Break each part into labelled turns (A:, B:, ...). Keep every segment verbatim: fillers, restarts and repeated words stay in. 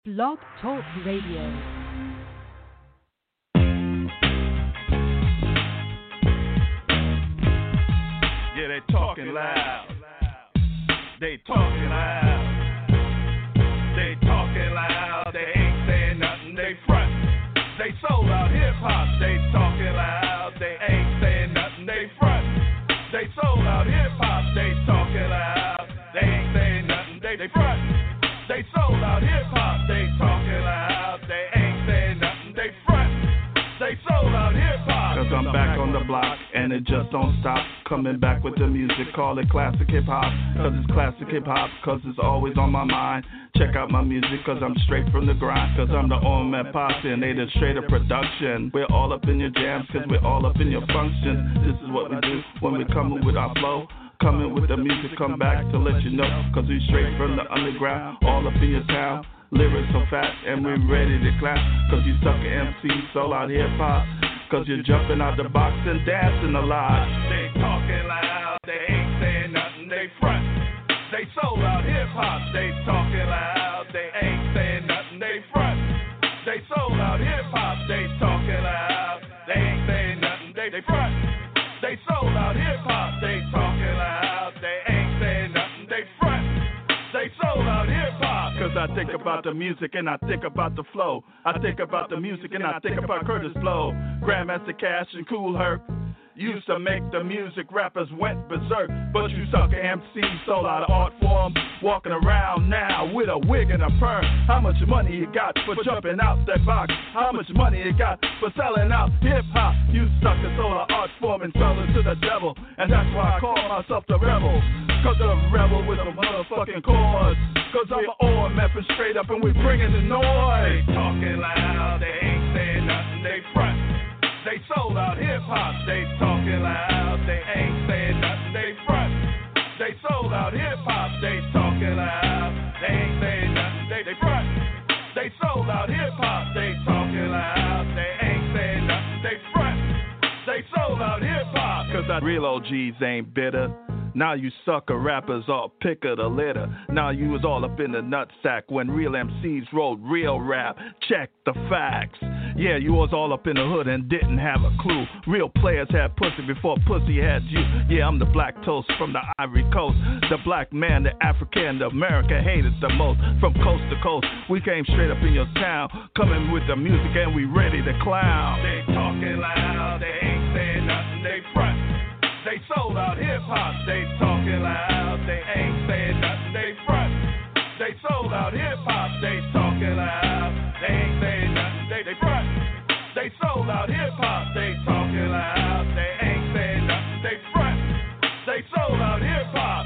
A: Blog Talk Radio.
B: Yeah, they talking loud. They talking loud. They talking loud. They ain't saying nothing. They front. They sold out hip hop. They talking loud. They ain't saying nothing. They front. They sold out hip hop. They talking loud. They ain't saying nothing. They they front. They sold out hip hop. They talking loud. They ain't saying nothing. They front. They sold out hip hop.
C: Cause I'm back on the block and it just don't stop. Coming back with the music, call it classic hip hop. Cause it's classic hip hop, cause it's always on my mind. Check out my music, cause I'm straight from the grind. Cause I'm the O M F posse and they the straight up production. We're all up in your jams, cause we're all up in your functions. This is what we do when we coming with our flow. Coming with the music, come back to let you know. Cause we straight from the underground, all up in your town. Lyrics so fat and we're ready to clap. Cause you sucker M Cs, sold out hip hop. Cause you're jumping out the box and dancing a lot.
B: They talking loud, they ain't saying nothing, they front. They sold out hip hop, they talking loud, they ain't saying nothing, they front. They sold out hip hop, they talking loud, they ain't saying nothing, they, they front. They sold out hip hop, they talking loud, they ain't saying nothing, they front. They sold out hip hop.
C: Cause I think about the music and I think about the flow. I think about the music and I think about Curtis Blow. Grandmaster Cash and Kool Herc used to make the music, rappers went berserk. But you sucker M Cs sold out of art form. Walking around now with a wig and a perm. How much money you got for jumping out that box? How much money you got for selling out hip hop? You suckers sold out art form and selling to the devil. And that's why I call myself the rebel. Cause I'm a rebel with a motherfucking cause. Cause I'm an O M F and straight up and we bringing the noise.
B: They talking loud, they ain't saying nothing, they front. They sold out hip hop, they talking loud, they ain't saying nothing, they front. They sold out hip hop, they talking loud, they ain't saying nothing, they, they front. They sold out hip hop, they talking loud, they ain't saying nothing, they front. They sold out hip hop.
C: Cause I real O Gs ain't bitter. Now you sucker rappers all pick of the litter. Now you was all up in the nutsack when real M Cs wrote real rap. Check the facts. Yeah, you was all up in the hood and didn't have a clue. Real players had pussy before pussy had you. Yeah, I'm the black toast from the Ivory Coast. The black man, the African, the America hated the most. From coast to coast, we came straight up in your town. Coming with the music and we ready to clown.
B: They talking loud, they ain't saying nothing, they front. They sold out hip hop, they talking loud, they ain't saying nothing, they front. They sold out hip hop, they talking loud, they ain't saying nothing, they, they front. They sold out hip hop, they talking loud, they ain't saying nothing, they front. They sold out hip hop.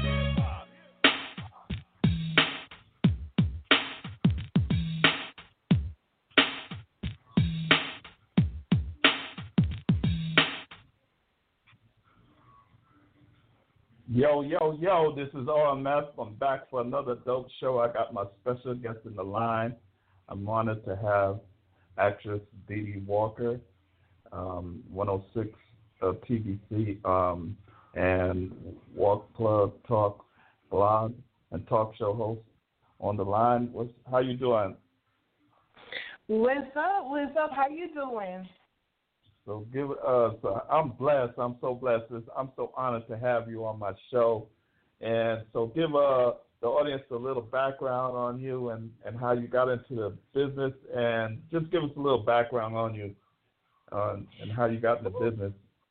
D: Yo, yo, yo, this is O M F. I'm back for another dope show. I got my special guest in the line. I'm honored to have actress Dee Dee Walker, um, one oh six of T V C, um, and Walk Club Talk blog and talk show host on the line. What's, how you doing?
E: What's up? What's up? How you doing?
D: So give us. Uh, I'm blessed. I'm so blessed. I'm so honored to have you on my show. And so give uh, the audience a little background on you and, and how you got into the business, and just give us a little background on you uh, and how you got in the business.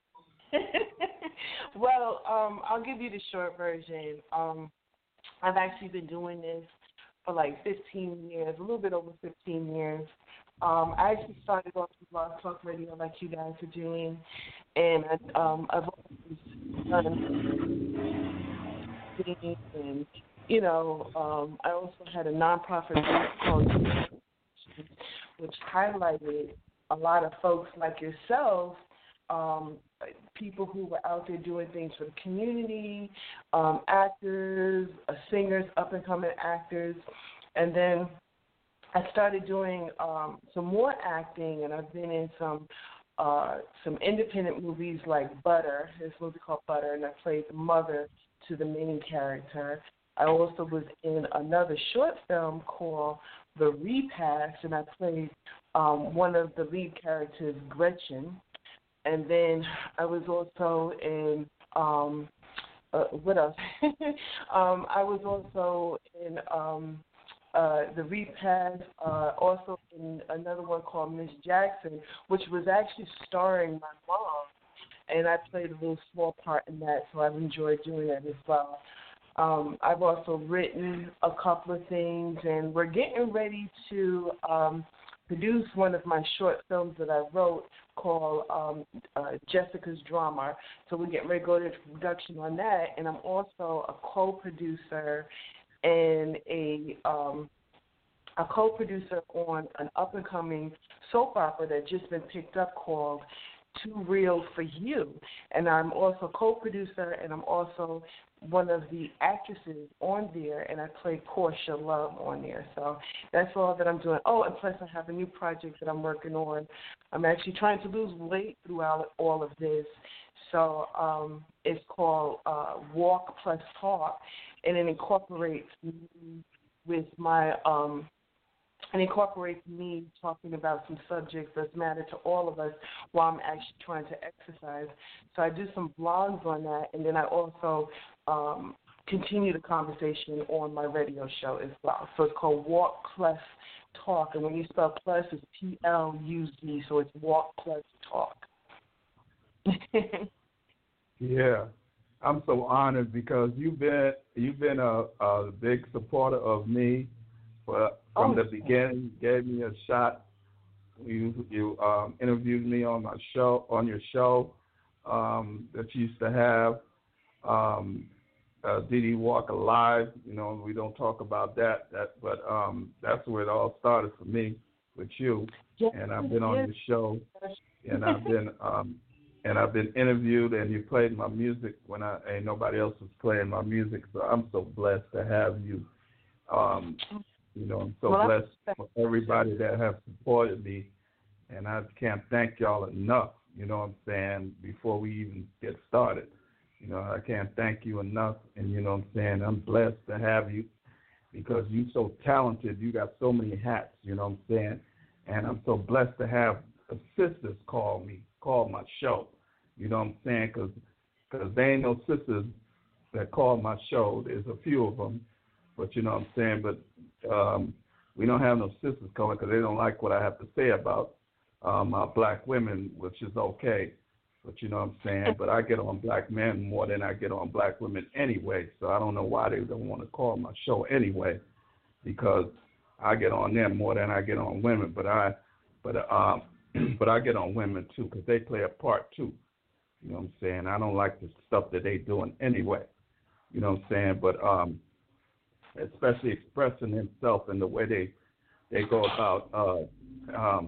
E: Well, um, I'll give you the short version. Um, I've actually been doing this for like fifteen years, a little bit over fifteen years. Um, I actually started off with Blog Talk Radio like you guys are doing, and um, I've always done things, and, you know, um, I also had a nonprofit group called which highlighted a lot of folks like yourself, um, people who were out there doing things for the community, um, actors, uh, singers, up-and-coming actors, and then I started doing um, some more acting, and I've been in some uh, some independent movies like Butter. There's a movie called Butter, and I played the mother to the main character. I also was in another short film called The Repass, and I played um, one of the lead characters, Gretchen. And then I was also in, um, uh, what else? um, I was also in um, uh, The Repass, uh, also in another one called Miss Jackson, which was actually starring my mom. And I played a little small part in that, so I've enjoyed doing that as well. Um, I've also written a couple of things, and we're getting ready to um, produce one of my short films that I wrote called um, uh, Jessica's Drama. So we're getting ready to go to production on that, and I'm also a co-producer and a um, a co-producer on an up-and-coming soap opera that just been picked up called Too Real for You. And I'm also co-producer, and I'm also one of the actresses on there, and I play Portia Love on there. So that's all that I'm doing. Oh, and plus I have a new project that I'm working on. I'm actually trying to lose weight throughout all of this. So um, it's called uh, Walk Plus Talk, and it incorporates me with my um, and incorporates me talking about some subjects that matter to all of us while I'm actually trying to exercise. So I do some blogs on that, and then I also um, continue the conversation on my radio show as well. So it's called Walk Plus Talk, and when you spell plus, it's P L U Z, so it's Walk Plus Talk.
D: Yeah, I'm so honored because you've been you've been a, a big supporter of me. But from
E: oh,
D: the beginning, you gave me a shot. You you um, interviewed me on my show, on your show um, that you used to have, um, uh, Dee Dee Walker Live. You know, we don't talk about that. That, but um, that's where it all started for me with you.
E: yes,
D: And I've been on
E: yes.
D: your show, and I've been um, and I've been interviewed, and you played my music when I ain't nobody else was playing my music. So I'm so blessed to have you. Um, You know, I'm so
E: well,
D: blessed for everybody that have supported me, and I can't thank y'all enough, you know what I'm saying, before we even get started. You know, I can't thank you enough, and you know what I'm saying, I'm blessed to have you because you're so talented. You got so many hats, you know what I'm saying, and I'm so blessed to have the sisters call me, call my show, you know what I'm saying, because cause there ain't no sisters that call my show. There's a few of them. But you know what I'm saying? But um, we don't have no sisters calling because they don't like what I have to say about um, our black women, which is okay. But you know what I'm saying? But I get on black men more than I get on black women anyway. So I don't know why they don't want to call my show anyway, because I get on them more than I get on women. But I, but um, but I get on women too because they play a part too. You know what I'm saying? I don't like the stuff that they doing anyway. You know what I'm saying? But um. especially expressing himself in the way they they go about uh, um,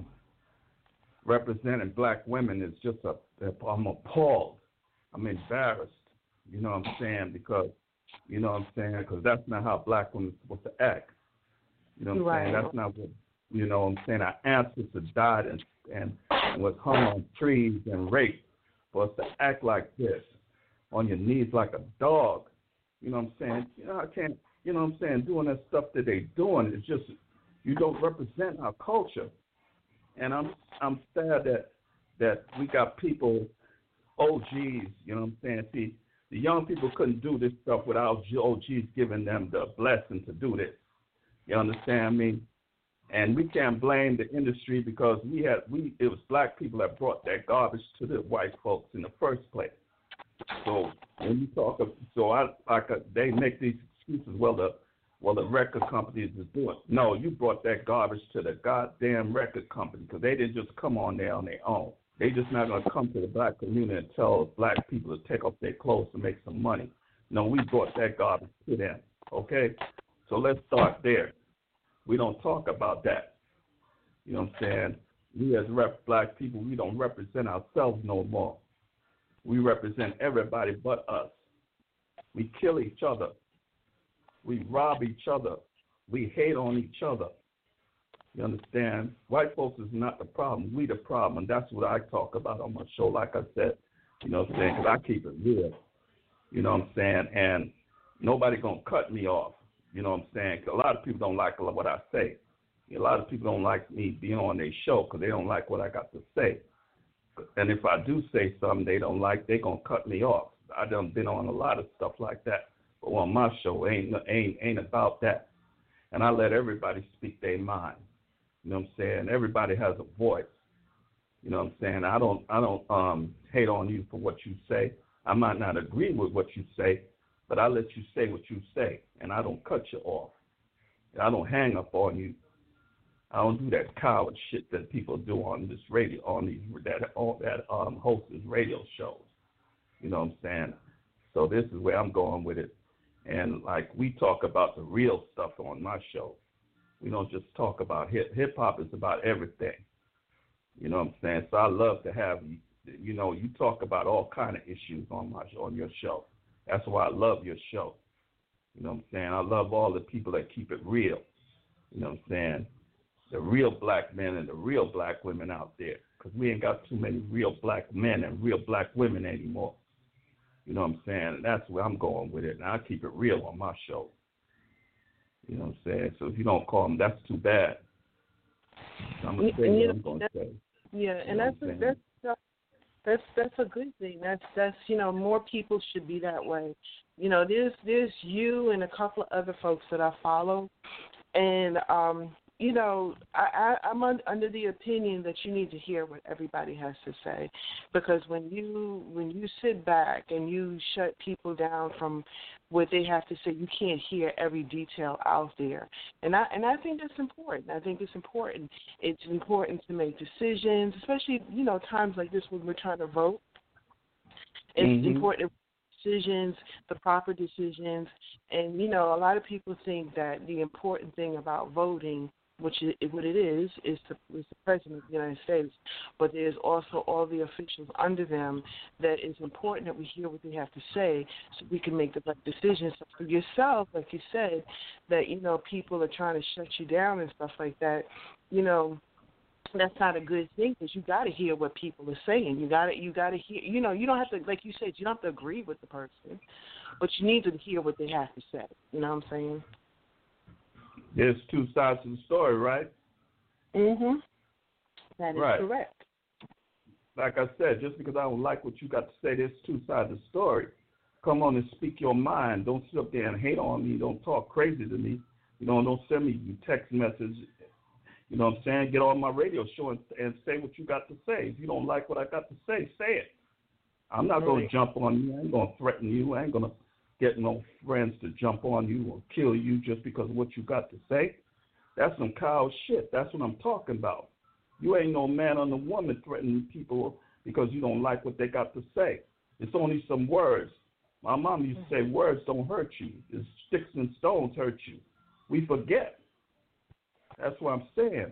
D: representing black women is just a, I'm appalled. I'm embarrassed. You know what I'm saying? Because, you know what I'm saying? Because that's not how black women are supposed to act. You know what I'm
E: right.
D: saying? That's not what, you know what I'm saying? Our ancestors died and, and was hung on trees and raped for us to act like this, on your knees like a dog. You know what I'm saying? You know, I can't. You know what I'm saying, doing that stuff that they doing is just, you don't represent our culture. And I'm I'm sad that that we got people, O Gs, you know what I'm saying. See, the young people couldn't do this stuff without O Gs giving them the blessing to do this. You understand me? And we can't blame the industry because we had we it was black people that brought that garbage to the white folks in the first place. So when you talk of, so I like a, they make these excuses. Well, the well the record companies is doing. No, you brought that garbage to the goddamn record company because they didn't just come on there on their own. They just not gonna come to the black community and tell black people to take off their clothes to make some money. No, we brought that garbage to them. Okay, so let's start there. We don't talk about that. You know what I'm saying? We as rep black people, we don't represent ourselves no more. We represent everybody but us. We kill each other. We rob each other. We hate on each other. You understand? White folks is not the problem. We the problem. And that's what I talk about on my show, like I said. You know what I'm saying? Because I keep it real. You know what I'm saying? And nobody going to cut me off. You know what I'm saying? 'Cause a lot of people don't like what I say. A lot of people don't like me being on their show because they don't like what I got to say. And if I do say something they don't like, they're going to cut me off. I done been on a lot of stuff like that. But on my show, ain't ain't ain't about that. And I let everybody speak their mind. You know what I'm saying? Everybody has a voice. You know what I'm saying? I don't I don't um, hate on you for what you say. I might not agree with what you say, but I let you say what you say, and I don't cut you off. I don't hang up on you. I don't do that coward shit that people do on this radio, on these that all that um, hosts radio shows. You know what I'm saying? So this is where I'm going with it. And like we talk about the real stuff on my show. We don't just talk about hip hip hop is about everything. You know what I'm saying? So I love to have you. You know, you talk about all kind of issues on my on your show. That's why I love your show. You know what I'm saying? I love all the people that keep it real. You know what I'm saying? The real black men and the real black women out there, because we ain't got too many real black men and real black women anymore. You know what I'm saying? And that's where I'm going with it. And I keep it real on my show. You know what I'm saying? So if you don't call them, that's too bad. So I'm going to say what I'm going to say.
E: Yeah, and that's a, that's that's that's a good thing. That's that's you know, more people should be that way. You know, there's there's you and a couple of other folks that I follow, and um, you know, I, I I'm un, under the opinion that you need to hear what everybody has to say, because when you when you sit back and you shut people down from what they have to say, you can't hear every detail out there. And I and I think that's important. I think it's important. It's important to make decisions, especially, you know, times like this when we're trying to vote. It's mm-hmm. important decisions, the proper decisions. And, you know, a lot of people think that the important thing about voting, which is, what it is, is the, is the President of the United States, but there's also all the officials under them, that it's important that we hear what they have to say so we can make the right decisions. So for yourself, like you said, that, you know, people are trying to shut you down and stuff like that, you know, that's not a good thing, because you got to hear what people are saying. You got to, you got to hear, you know, you don't have to, like you said, you don't have to agree with the person, but you need to hear what they have to say. You know what I'm saying?
D: There's two sides to the story, right?
E: Mm-hmm. That is
D: right.
E: correct.
D: Like I said, just because I don't like what you got to say, there's two sides of the story. Come on and speak your mind. Don't sit up there and hate on me. Don't talk crazy to me. You know, don't send me text messages. You know what I'm saying? Get on my radio show and, and say what you got to say. If you don't like what I got to say, say it. I'm not going to jump on you. I ain't going to threaten you. I ain't going to get no friends to jump on you or kill you just because of what you got to say. That's some cow shit. That's what I'm talking about. You ain't no man or no woman threatening people because you don't like what they got to say. It's only some words. My mom used to say words don't hurt you. It's sticks and stones hurt you. We forget. That's what I'm saying.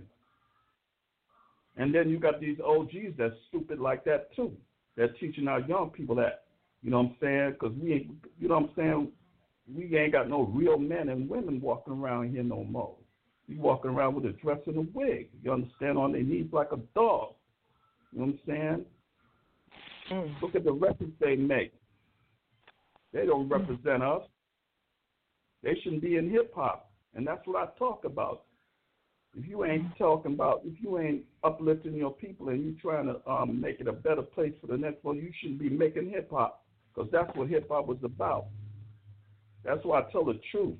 D: And then you got these O Gs that's stupid like that too. They're teaching our young people that. You know what I'm saying? Because we ain't, you know what I'm saying? We ain't got no real men and women walking around here no more. We walking around with a dress and a wig. You understand? On their knees like a dog. You know what I'm saying? Mm. Look at the records they make. They don't represent us. They shouldn't be in hip hop. And that's what I talk about. If you ain't talking about, if you ain't uplifting your people and you trying to um, make it a better place for the next one, you shouldn't be making hip hop, because that's what hip hop was about. That's why I tell the truth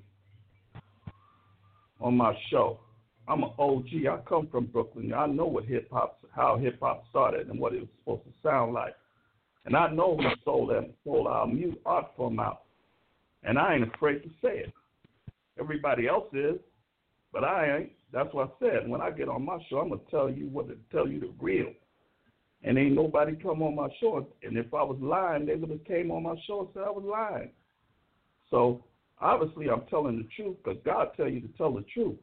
D: on my show. I'm an O G. I come from Brooklyn. I know what hip hop, how hip hop started and what it was supposed to sound like. And I know who sold that, sold our music art form out. And I ain't afraid to say it. Everybody else is, but I ain't. That's what I said. When I get on my show, I'm gonna tell you what to tell you the real. And ain't nobody come on my show. And if I was lying, they would have came on my show and said I was lying. So obviously, I'm telling the truth because God tell you to tell the truth.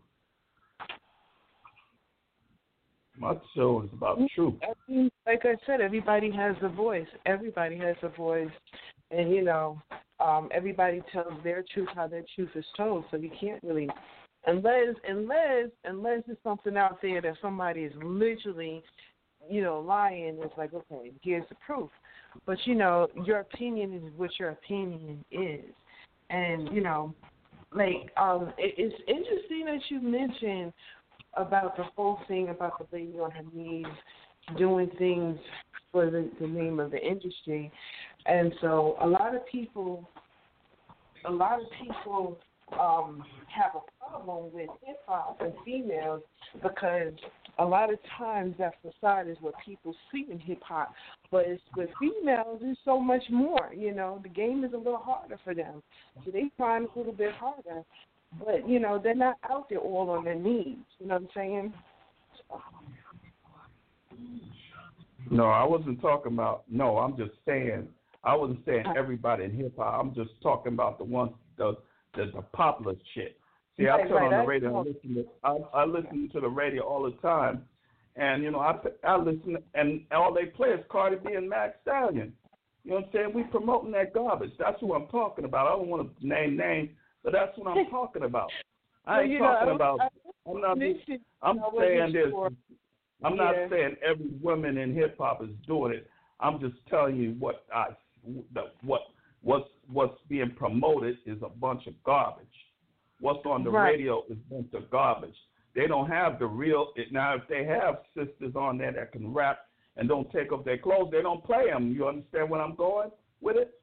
D: My show is about truth.
E: Like I said, everybody has a voice. Everybody has a voice, and you know, um, everybody tells their truth how their truth is told. So you can't really. Unless, unless, unless there's something out there that somebody is literally, you know, lying, it's like, okay, here's the proof. But, you know, your opinion is what your opinion is. And, you know, like, um, it, it's interesting that you mentioned about the whole thing about the lady on her knees doing things for the, the name of the industry. And so a lot of people, a lot of people um, have a problem with hip-hop and females because a lot of times that facade is what people see in hip-hop. But it's, with females, there's so much more, you know. The game is a little harder for them. So they find a little bit harder. But, you know, they're not out there all on their knees. You know what I'm saying?
D: No, I wasn't talking about, no, I'm just saying, I wasn't saying everybody in hip-hop. I'm just talking about the ones, the the, the popular shit. See,
E: right,
D: I turn
E: right,
D: on the
E: I
D: radio and listen to, I, I listen to the radio all the time, and, you know, I, I listen, and all they play is Cardi B and Max Stallion. You know what I'm saying? We promoting that garbage. That's who I'm talking about. I don't want to name names, but that's what I'm talking about. I ain't
E: well,
D: talking
E: know,
D: about,
E: I,
D: I'm not,
E: listen,
D: I'm
E: I
D: saying this.
E: sure.
D: I'm
E: yeah.
D: not saying every woman in hip hop is doing it. I'm just telling you what I, the, what what's what's being promoted is a bunch of garbage. What's on the
E: right.
D: radio is a bunch of garbage. They don't have the real. Now, if they have sisters on there that can rap and don't take off their clothes, they don't play them. You understand where I'm going with it?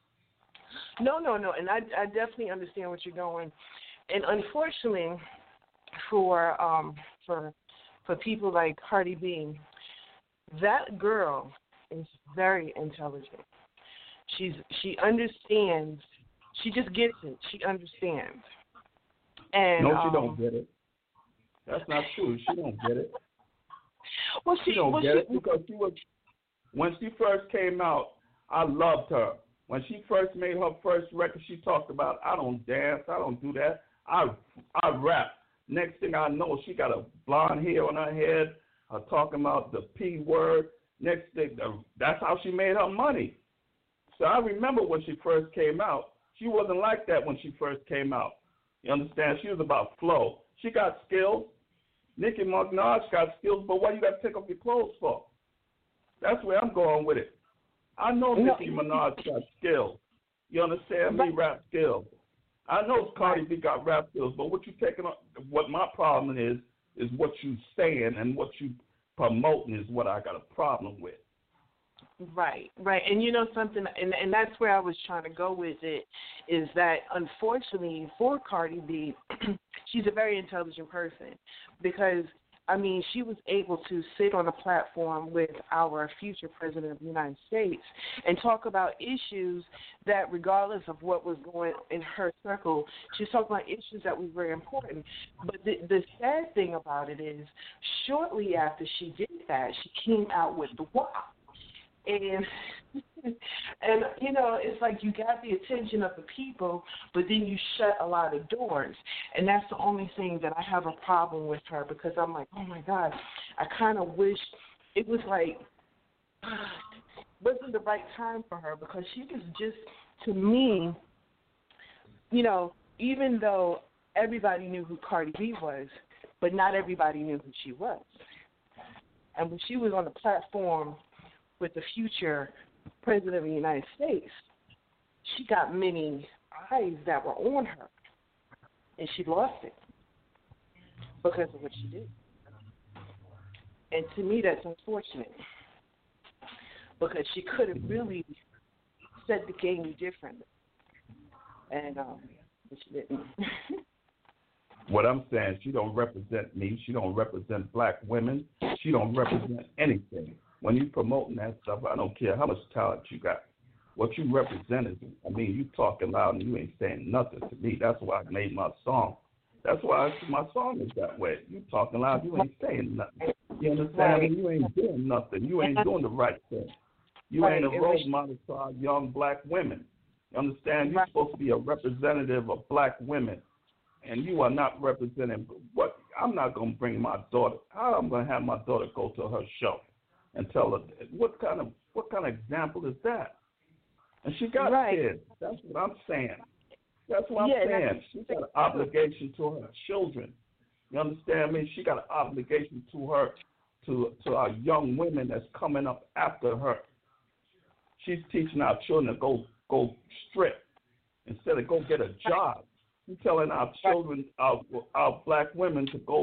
E: No, no, no, and I, I definitely understand what you're going. And unfortunately, for um for for people like Cardi B, that girl is very intelligent. She's she understands. She just gets it. She understands. And
D: no, she
E: um,
D: don't get it. That's not true. She don't get it.
E: Well, she,
D: she don't
E: well,
D: get
E: she,
D: it because she was when she first came out. I loved her. When she first made her first record, she talked about, I don't dance, I don't do that. I I rap. Next thing I know, she got a blonde hair on her head, uh, talking about the P word. Next thing, uh, that's how she made her money. So I remember when she first came out, she wasn't like that when she first came out. You understand? She was about flow. She got skills. Nicki Minaj got skills, but what you got to take off your clothes for? That's where I'm going with it. I know
E: no.
D: Nicki Minaj got skills. You understand me? Rap skills. I know Cardi B got rap skills, but what you taking on? What my problem is is what you saying and what you promoting is what I got a problem with.
E: Right, right. And you know something, and, and that's where I was trying to go with it, is that unfortunately for Cardi B, she's a very intelligent person because, I mean, she was able to sit on a platform with our future president of the United States and talk about issues that, regardless of what was going in her circle, she's talking about issues that were very important. But the, the sad thing about it is, shortly after she did that, she came out with the W A P. And, and you know, it's like you got the attention of the people, but then you shut a lot of doors. And that's the only thing that I have a problem with her because I'm like, oh, my God, I kind of wish it was like, wasn't the right time for her because she was just, to me, you know, even though everybody knew who Cardi B was, but not everybody knew who she was. And when she was on the platform with the future president of the United States, she got many eyes that were on her, and she lost it because of what she did. And to me, that's unfortunate because she could have really set the game differently, and um, she didn't.
D: What I'm saying, she don't represent me. She don't represent black women. She don't represent anything. When you promoting that stuff, I don't care how much talent you got. What you represent is, I mean, you talking loud and you ain't saying nothing to me. That's why I made my song. That's why I, my song is that way. You talking loud, you ain't saying nothing. You understand? Right. You ain't doing nothing. You ain't doing the right thing. You
E: right.
D: ain't a role model for our young black women. You understand? You're right. supposed to be a representative of black women, and you are not representing what. I'm not going to bring my daughter. I'm going to have my daughter go to her show and tell her what kind of what kind of example is that? And she got
E: right.
D: kids. That's what I'm saying. That's what I'm
E: yeah,
D: saying. She got an obligation to her children. You understand me? She got an obligation to her, to to our young women that's coming up after her. She's teaching our children to go go strip instead of go get a job. She's telling our children, our our black women, to go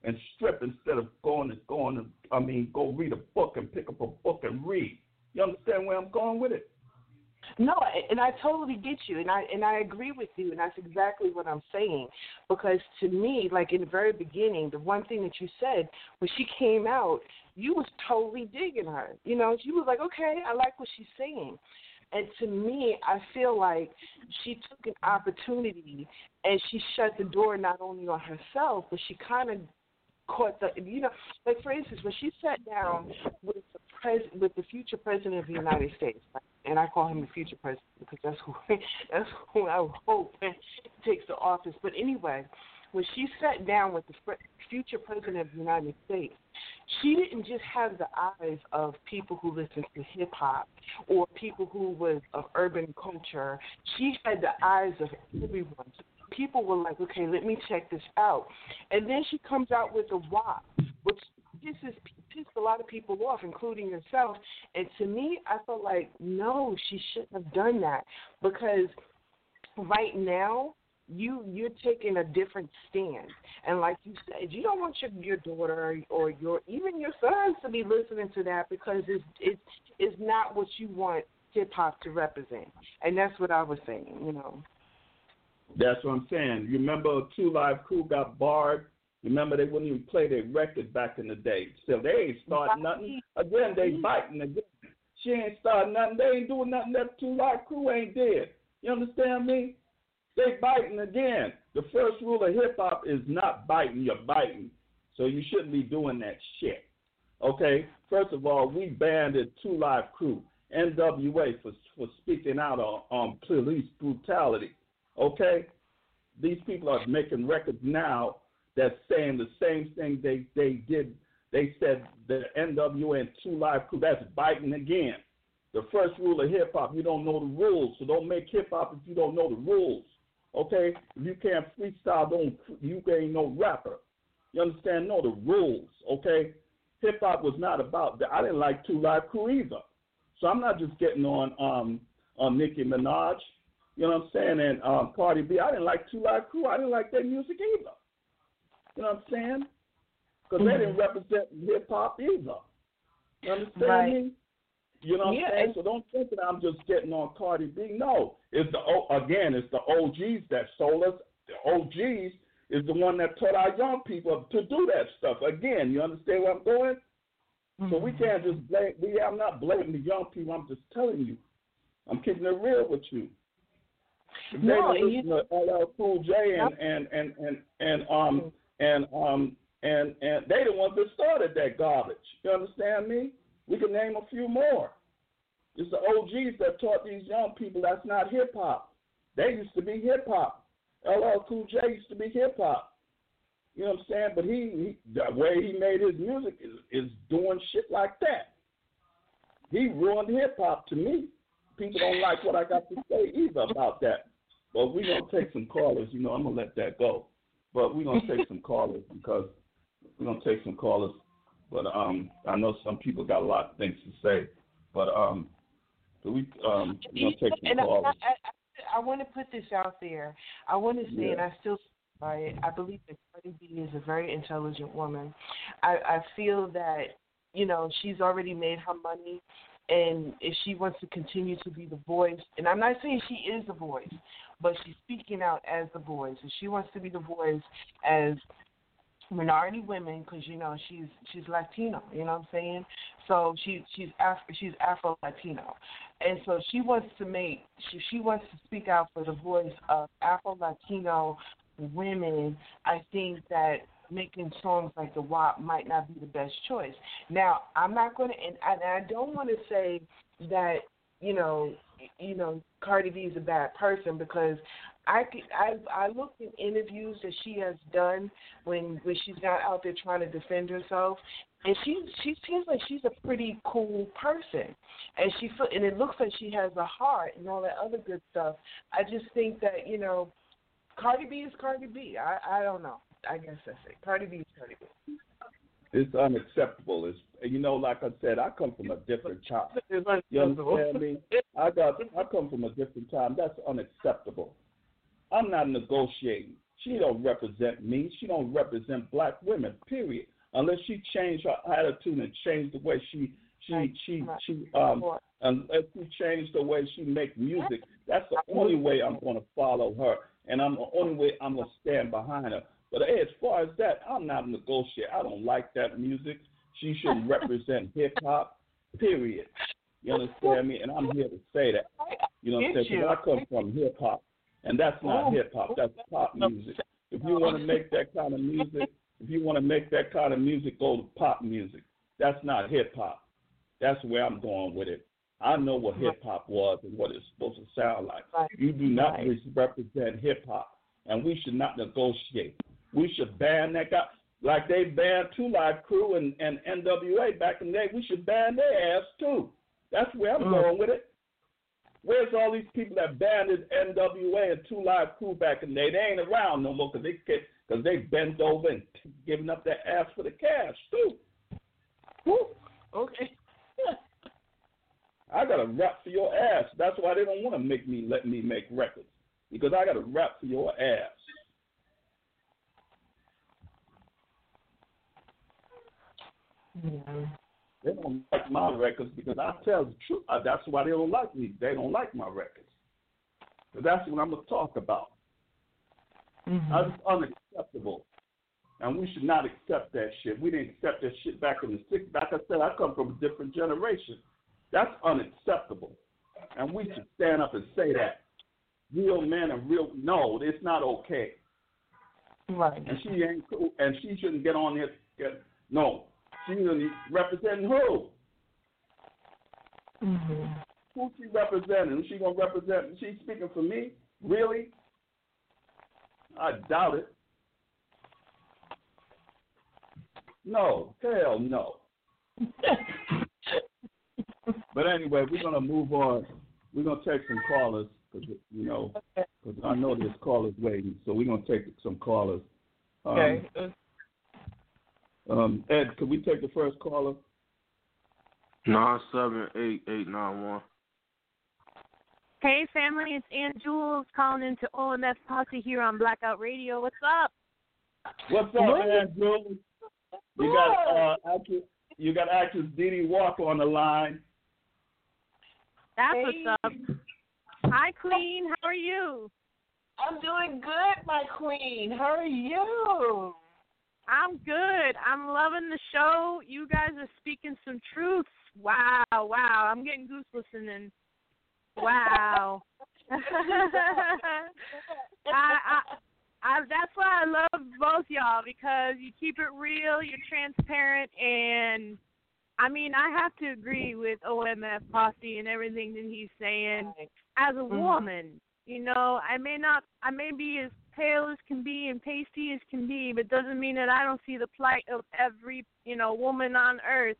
D: and strip instead of going and going and I mean go read a book and pick up a book and read. You understand where I'm going with it?
E: No, and I totally get you, and I and I agree with you, and that's exactly what I'm saying. Because to me, like in the very beginning, the one thing that you said when she came out, you was totally digging her. You know, you was like, okay, I like what she's saying. And to me, I feel like she took an opportunity and she shut the door not only on herself, but she kind of caught the, you know, like for instance, when she sat down with the pres, with the future president of the United States, and I call him the future president because that's who that's who I hope takes the office. But anyway, when she sat down with the future president of the United States, she didn't just have the eyes of people who listen to hip hop or people who was of urban culture. She had the eyes of everyone. People were like, okay, let me check this out. And then she comes out with a W A P, which pisses, pissed a lot of people off, including yourself. And to me, I felt like, no, she shouldn't have done that because right now, you, you're taking a different stand. And like you said, you don't want your, your daughter or your even your sons to be listening to that because it's, it's, it's not what you want hip-hop to represent. And that's what I was saying, you know.
D: That's what I'm saying. You remember Two Live Crew got barred? Remember they wouldn't even play their record back in the day. So they ain't starting nothing. Again, they biting again. She ain't starting nothing. They ain't doing nothing that Two Live Crew ain't did. You understand me? They biting again. The first rule of hip-hop is not biting. You're biting. So you shouldn't be doing that shit. Okay? First of all, we banned the Two Live Crew, N W A, for, for speaking out on, on police brutality. Okay? These people are making records now that's saying the same thing they, they did. They said the N W A and Two Live Crew, that's biting again. The first rule of hip-hop, you don't know the rules, so don't make hip-hop if you don't know the rules. Okay? If you can't freestyle, don't, you ain't no rapper. You understand? Know the rules, okay? Hip-hop was not about that. I didn't like Two Live Crew either. So I'm not just getting on um, on Nicki Minaj. You know what I'm saying? And um, Cardi B, I didn't like Two Live Crew. I didn't like their music either. You know what I'm saying? Because mm-hmm. they didn't represent hip-hop either. You understand
E: right.
D: me? You know what
E: yeah.
D: I'm saying? So don't think that I'm just getting on Cardi B. No. It's the again, it's the O Gs that sold us. The O Gs is the one that taught our young people to do that stuff. Again, you understand where I'm going? Mm-hmm. So we can't just blame. We, I'm not blaming the young people. I'm just telling you. I'm keeping it real with you.
E: No,
D: they
E: and you
D: to L L Cool J and and and and and um and um and and they the ones that started that garbage. You understand me? We can name a few more. It's the O Gs that taught these young people that's not hip hop. They used to be hip hop. L L Cool J used to be hip hop. You know what I'm saying? But he, he the way he made his music is, is doing shit like that. He ruined hip hop to me. People don't like what I got to say either about that. But we're going to take some callers. You know, I'm going to let that go. But we're going to take some callers because we're going to take some callers. But um, I know some people got a lot of things to say. But um, we, um, we're going to take some
E: and
D: callers.
E: I, I, I, I want to put this out there. I want to say,
D: yeah.
E: and I still by it, I believe that Cardi B is a very intelligent woman. I, I feel that, you know, she's already made her money. And if she wants to continue to be the voice, and I'm not saying she is the voice, but she's speaking out as the voice. If she wants to be the voice as minority women, because you know she's she's Latino, you know what I'm saying? So she she's Af- she's Afro Latino, and so she wants to make she she wants to speak out for the voice of Afro Latino women. I think that making songs like the W A P might not be the best choice. Now, I'm not going to, and I, I don't want to say that, you know, you know, Cardi B is a bad person because I, I, I looked in interviews that she has done when, when she's not out there trying to defend herself, and she she seems like she's a pretty cool person, and she and it looks like she has a heart and all that other good stuff. I just think that, you know, Cardi B is Cardi B. I, I don't know. I guess that's it. Cardi B is Cardi B.
D: It's unacceptable. It's, you know, like I said, I come from a different time. You understand me? I got, I come from a different time. That's unacceptable. I'm not negotiating. She don't represent me. She don't represent black women, period. Unless she changed her attitude and changed the way she she right. she right. she um unless she changed the way she make music. That's the only way I'm going to follow her, and I'm the only way I'm going to stand behind her. But hey, as far as that, I'm not negotiating. I don't like that music. She shouldn't represent hip hop, period. You understand me? And I'm here to say that. You know what I'm saying? Because I come from hip hop, and that's not hip hop. That's pop music. If you want to make that kind of music, if you want to make that kind of music, go to pop music. That's not hip hop. That's where I'm going with it. I know what hip hop was and what it's supposed to sound like. You do not right. represent hip hop, and we should not negotiate. We should ban that guy. Like they banned Two Live Crew and, and N W A back in the day, we should ban their ass too. That's where I'm mm. going with it. Where's all these people that banned N W A and Two Live Crew back in the day? They ain't around no more because they because they bent over and giving up their ass for the cash too. Woo.
E: Okay.
D: I got to rap for your ass. That's why they don't want to make me let me make records, because I got to rap for your ass.
E: Yeah.
D: They don't like my records because I tell the truth. That's why they don't like me. They don't like my records. But that's what I'm going to talk about.
E: Mm-hmm.
D: That's unacceptable. And we should not accept that shit. We didn't accept that shit back in the sixties. Like I said, I come from a different generation. That's unacceptable. And we should stand up and say that. Real men and real, no, it's not okay.
E: Right.
D: And she ain't cool, and she shouldn't get on this. Get, no. She's representing who?
E: Mm-hmm.
D: Who she representing? Is she going to represent? She's speaking for me? Really? I doubt it. No. Hell no. But anyway, we're going to move on. We're going to take some callers, because, you know, because I know there's callers waiting. So we're going to take some callers. Um,
E: okay.
D: Um, Ed, could we take the first caller?
F: nine seven eight eight nine one.
A: Hey, family, it's Ann Jules calling into O M F Posse here on Blackout Radio. What's up?
D: What's up, Ann Jules? You got uh, actress, you got actress Dee Dee Walker on the line.
A: That's
E: hey.
A: what's up. Hi, Queen. How are you?
E: I'm doing good, my queen. How are you?
A: I'm good. I'm loving the show. You guys are speaking some truths. Wow, wow. I'm getting goose listening. Wow. I, I, I, that's why I love both y'all, because you keep it real, you're transparent, and I mean, I have to agree with O M F Posse and everything that he's saying. As a woman, you know, I may not, I may be as pale as can be and pasty as can be, but doesn't mean that I don't see the plight of every, you know, woman on earth.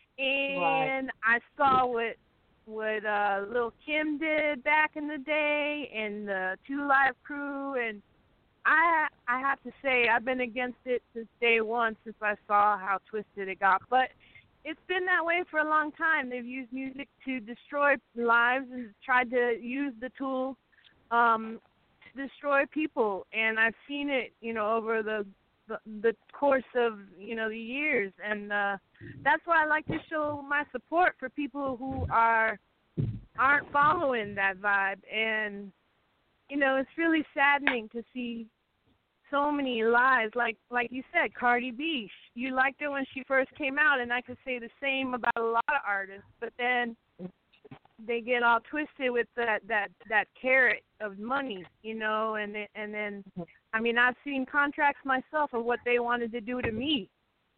A: And right. I saw what what uh, Lil' Kim did back in the day, and the Two Live Crew, and I I have to say I've been against it since day one, since I saw how twisted it got. But it's been that way for a long time. They've used music to destroy lives and tried to use the tool um, to destroy people. And I've seen it, you know, over the the, the course of, you know, the years. And uh, that's why I like to show my support for people who are aren't following that vibe. And, you know, it's really saddening to see so many lies, like like you said, Cardi B. You liked her when she first came out, and I could say the same about a lot of artists. But then they get all twisted with that that, that carrot of money, you know. And and then, I mean, I've seen contracts myself of what they wanted to do to me,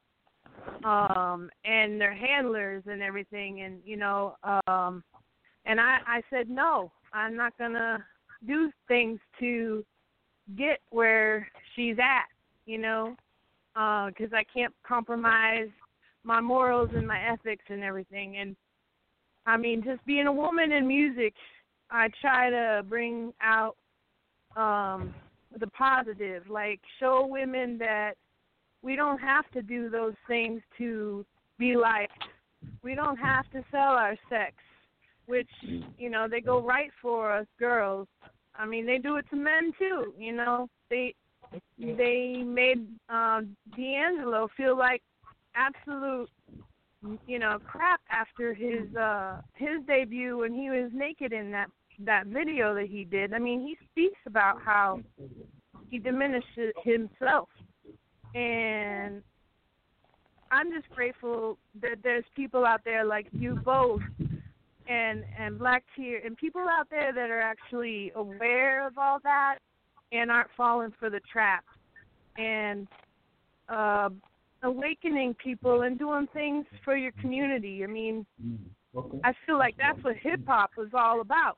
A: um, and their handlers and everything, and you know, um, and I I said no, I'm not gonna do things to get where she's at, you know, because uh, I can't compromise my morals and my ethics and everything. And, I mean, just being a woman in music, I try to bring out um, the positive, like show women that we don't have to do those things to be liked. We don't have to sell our sex, which, you know, they go right for us girls. I mean, they do it to men too, you know. They they made um, D'Angelo feel like absolute, you know, crap after his uh, his debut when he was naked in that that video that he did. I mean, he speaks about how he diminished himself, and I'm just grateful that there's people out there like you both and and Black Tear and people out there that are actually aware of all that and aren't falling for the trap and uh, awakening people and doing things for your community. I mean, I feel like that's what hip-hop was all about.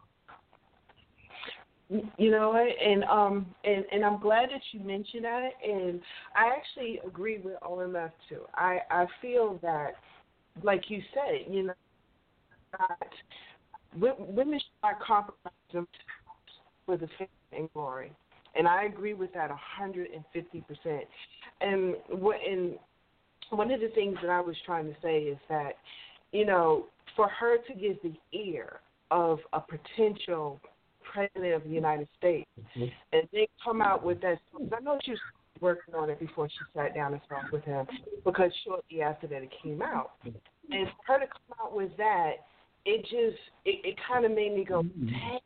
E: You know what, and um, and, and I'm glad that you mentioned that, and I actually agree with O M F too. I, I feel that, like you said, you know, that women should not compromise themselves for the fame and glory, and I agree with that one hundred fifty percent. And what, and one of the things that I was trying to say is that, you know, for her to get the ear of a potential President of the United States, mm-hmm. and then come out with that. I know she was working on it before she sat down and talked with him, because shortly after that it came out. And for her to come out with that, it just it, it kind of made me go, dang,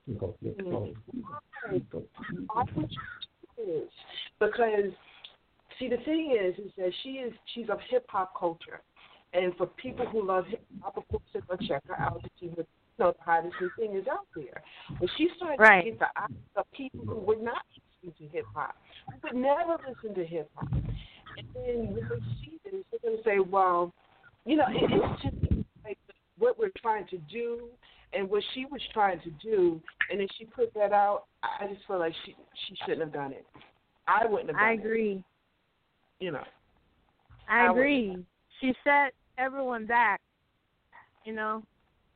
E: because see, the thing is, is that she is she's of hip hop culture, and for people who love hip hop, of course, they're gonna check her out to see what. You know, the hottest thing is out there. But she started right. to get the eyes of people who would not listen to hip hop, who would never listen to hip hop. And then when they see this, they're going to say, well, you know, it, it's just like what we're trying to do and what she was trying to do. And then she put that out. I just feel like she she shouldn't have done it. I wouldn't have done
A: I
E: it.
A: agree.
E: You know.
A: I, I agree. She set everyone back, you know.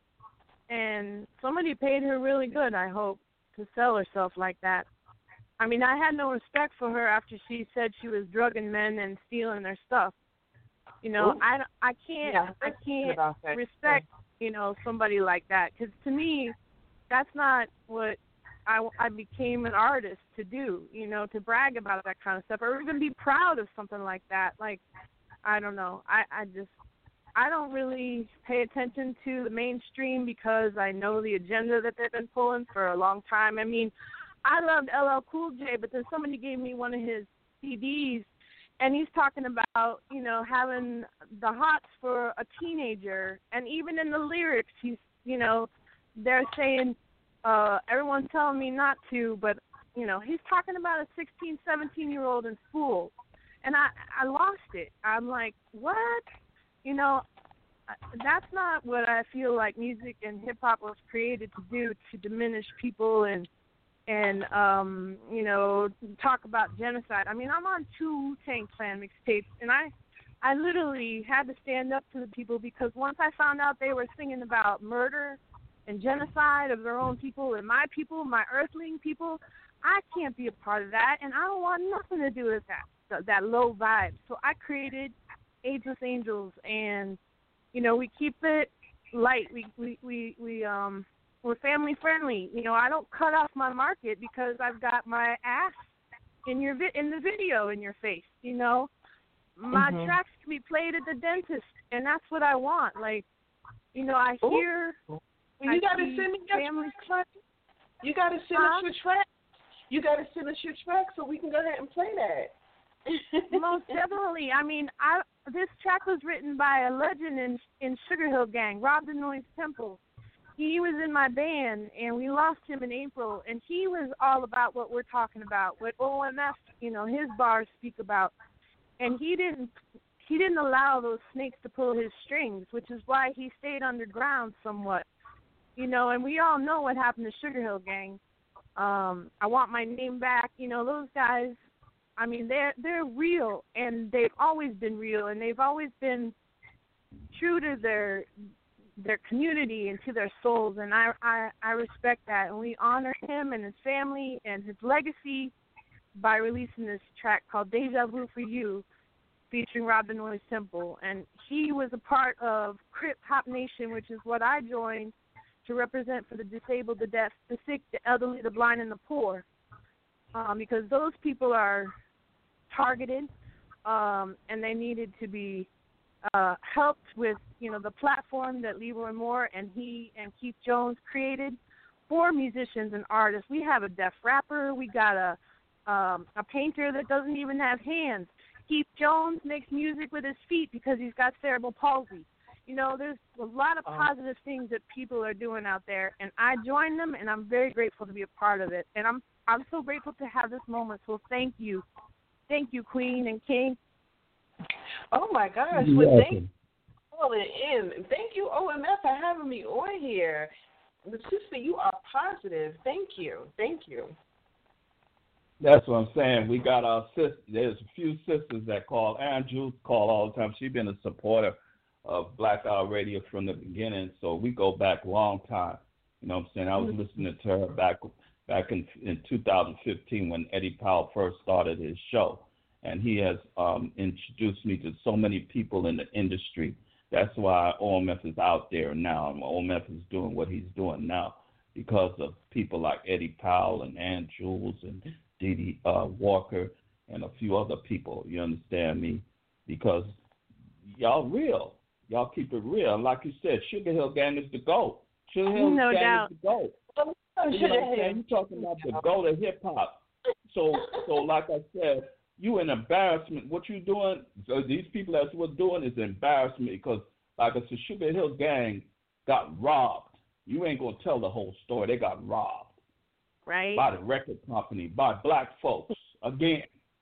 A: And somebody paid her really good, I hope, to sell herself like that. I mean, I had no respect for her after she said she was drugging men and stealing their stuff. You know, Ooh. I, I can't
E: yeah,
A: I can't respect, you know, somebody like that. Because to me, that's not what I, I became an artist to do, you know, to brag about that kind of stuff or even be proud of something like that. Like, I don't know. I, I just... I don't really pay attention to the mainstream because I know the agenda that they've been pulling for a long time. I mean, I loved L L Cool J, but then somebody gave me one of his C Ds, and he's talking about, you know, having the hots for a teenager. And even in the lyrics, he's, you know, they're saying, uh, everyone's telling me not to, but, you know, he's talking about a sixteen, seventeen-year-old in school. And I, I lost it. I'm like, what? You know, that's not what I feel like music and hip-hop was created to do, to diminish people and, and um, you know, talk about genocide. I mean, I'm on two Wu-Tang Clan mixtapes, and I, I literally had to stand up to the people because once I found out they were singing about murder and genocide of their own people and my people, my earthling people, I can't be a part of that, and I don't want nothing to do with that, that low vibe. So I created Ageless Angels, and you know, we keep it light. We we we, we um we're family friendly. You know, I don't cut off my market because I've got my ass in your vi- in the video in your face. You know, my mm-hmm. tracks can be played at the dentist, and that's what I want. Like, you know, I hear.
E: Well, you I gotta send me your family track. You gotta send huh? us your track. You gotta send us your track so we can go ahead and play that.
A: Most definitely. I mean, I this track was written by a legend in in Sugar Hill Gang, Rob the Noise Temple. He was in my band, and we lost him in April, and he was all about what we're talking about, what O M F, you know, his bars speak about. And he didn't he didn't allow those snakes to pull his strings, which is why he stayed underground somewhat. You know, and we all know what happened to Sugar Hill Gang. Um, I Want My Name Back. You know, those guys, I mean, they're they're real, and they've always been real, and they've always been true to their their community and to their souls, and I, I, I respect that, and we honor him and his family and his legacy by releasing this track called Deja Vu for You, featuring Rob the Noise Temple, and he was a part of Crip Hop Nation, which is what I joined to represent for the disabled, the deaf, the sick, the elderly, the blind, and the poor. um, because those people are targeted, um, and they needed to be uh, helped with, you know, the platform that Leroy Moore and he and Keith Jones created for musicians and artists. We have a deaf rapper. We got a um, a painter that doesn't even have hands. Keith Jones makes music with his feet because he's got cerebral palsy. You know, there's a lot of positive things that people are doing out there, and I join them, and I'm very grateful to be a part of it. And I'm I'm so grateful to have this moment. So thank you, thank you, Queen and King.
E: Oh my gosh!
D: You're
E: Well, thank
D: welcome.
E: you for calling in. Thank you, O M F, for having me on here. But sister, you are positive. Thank you. Thank you.
D: That's what I'm saying. We got our sister. There's a few sisters that call. Andrew call all the time. She's been a supporter of Black Hour Radio from the beginning, so we go back a long time. You know what I'm saying? I was listening to her back back in in two thousand fifteen when Eddie Powell first started his show, and he has um, introduced me to so many people in the industry. That's why O M F is out there now, and O M F is doing what he's doing now because of people like Eddie Powell and Ann Jules and Dee Dee uh, Walker and a few other people. You understand me? Because y'all real. Y'all keep it real. And like you said, Sugar Hill Gang is the GOAT. Sugar Hill
A: No
D: Gang
A: doubt.
D: is the GOAT. You know what I'm saying? You're talking about the GOAT of hip-hop. So, so like I said, you an embarrassment. What you doing, so these people that's what's doing is embarrassment because, like I said, Sugar Hill Gang got robbed. You ain't going to tell the whole story. They got robbed.
A: Right.
D: By the record company, by black folks. Again,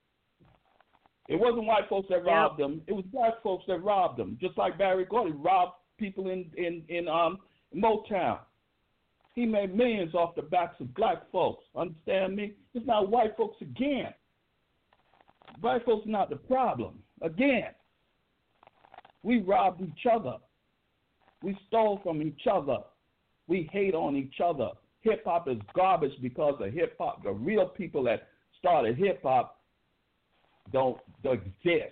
D: it wasn't white folks that robbed
A: Yep.
D: them. It was black folks that robbed them. Just like Barry Gordy robbed people in in in um Motown. He made millions off the backs of black folks. Understand me? It's not white folks again. White folks are not the problem. Again, we robbed each other. We stole from each other. We hate on each other. Hip-hop is garbage because of hip-hop. The real people that started hip-hop don't, don't exist.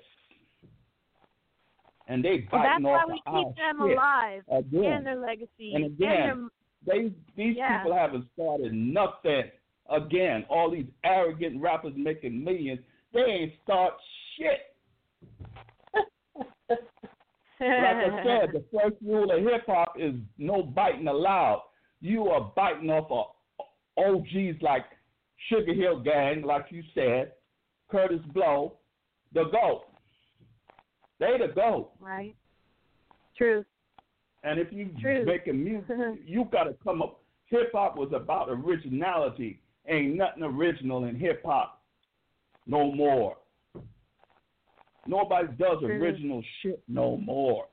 D: And they
A: Well, that's
D: biting
A: why
D: off
A: we
D: our
A: keep them
D: shit
A: alive
D: again.
A: and their legacy.
D: And again,
A: and their,
D: they, these
A: yeah.
D: people haven't started nothing. Again, all these arrogant rappers making millions, they ain't start shit. Like I said, the first rule of hip-hop is no biting allowed. You are biting off of O Gs like Sugar Hill Gang, like you said, Curtis Blow, the GOAT. They the GOAT.
A: Right. True.
D: And if you
A: True.
D: making music, you got to come up. Hip-hop was about originality. Ain't nothing original in hip-hop no more. Nobody does
A: True.
D: original shit no more.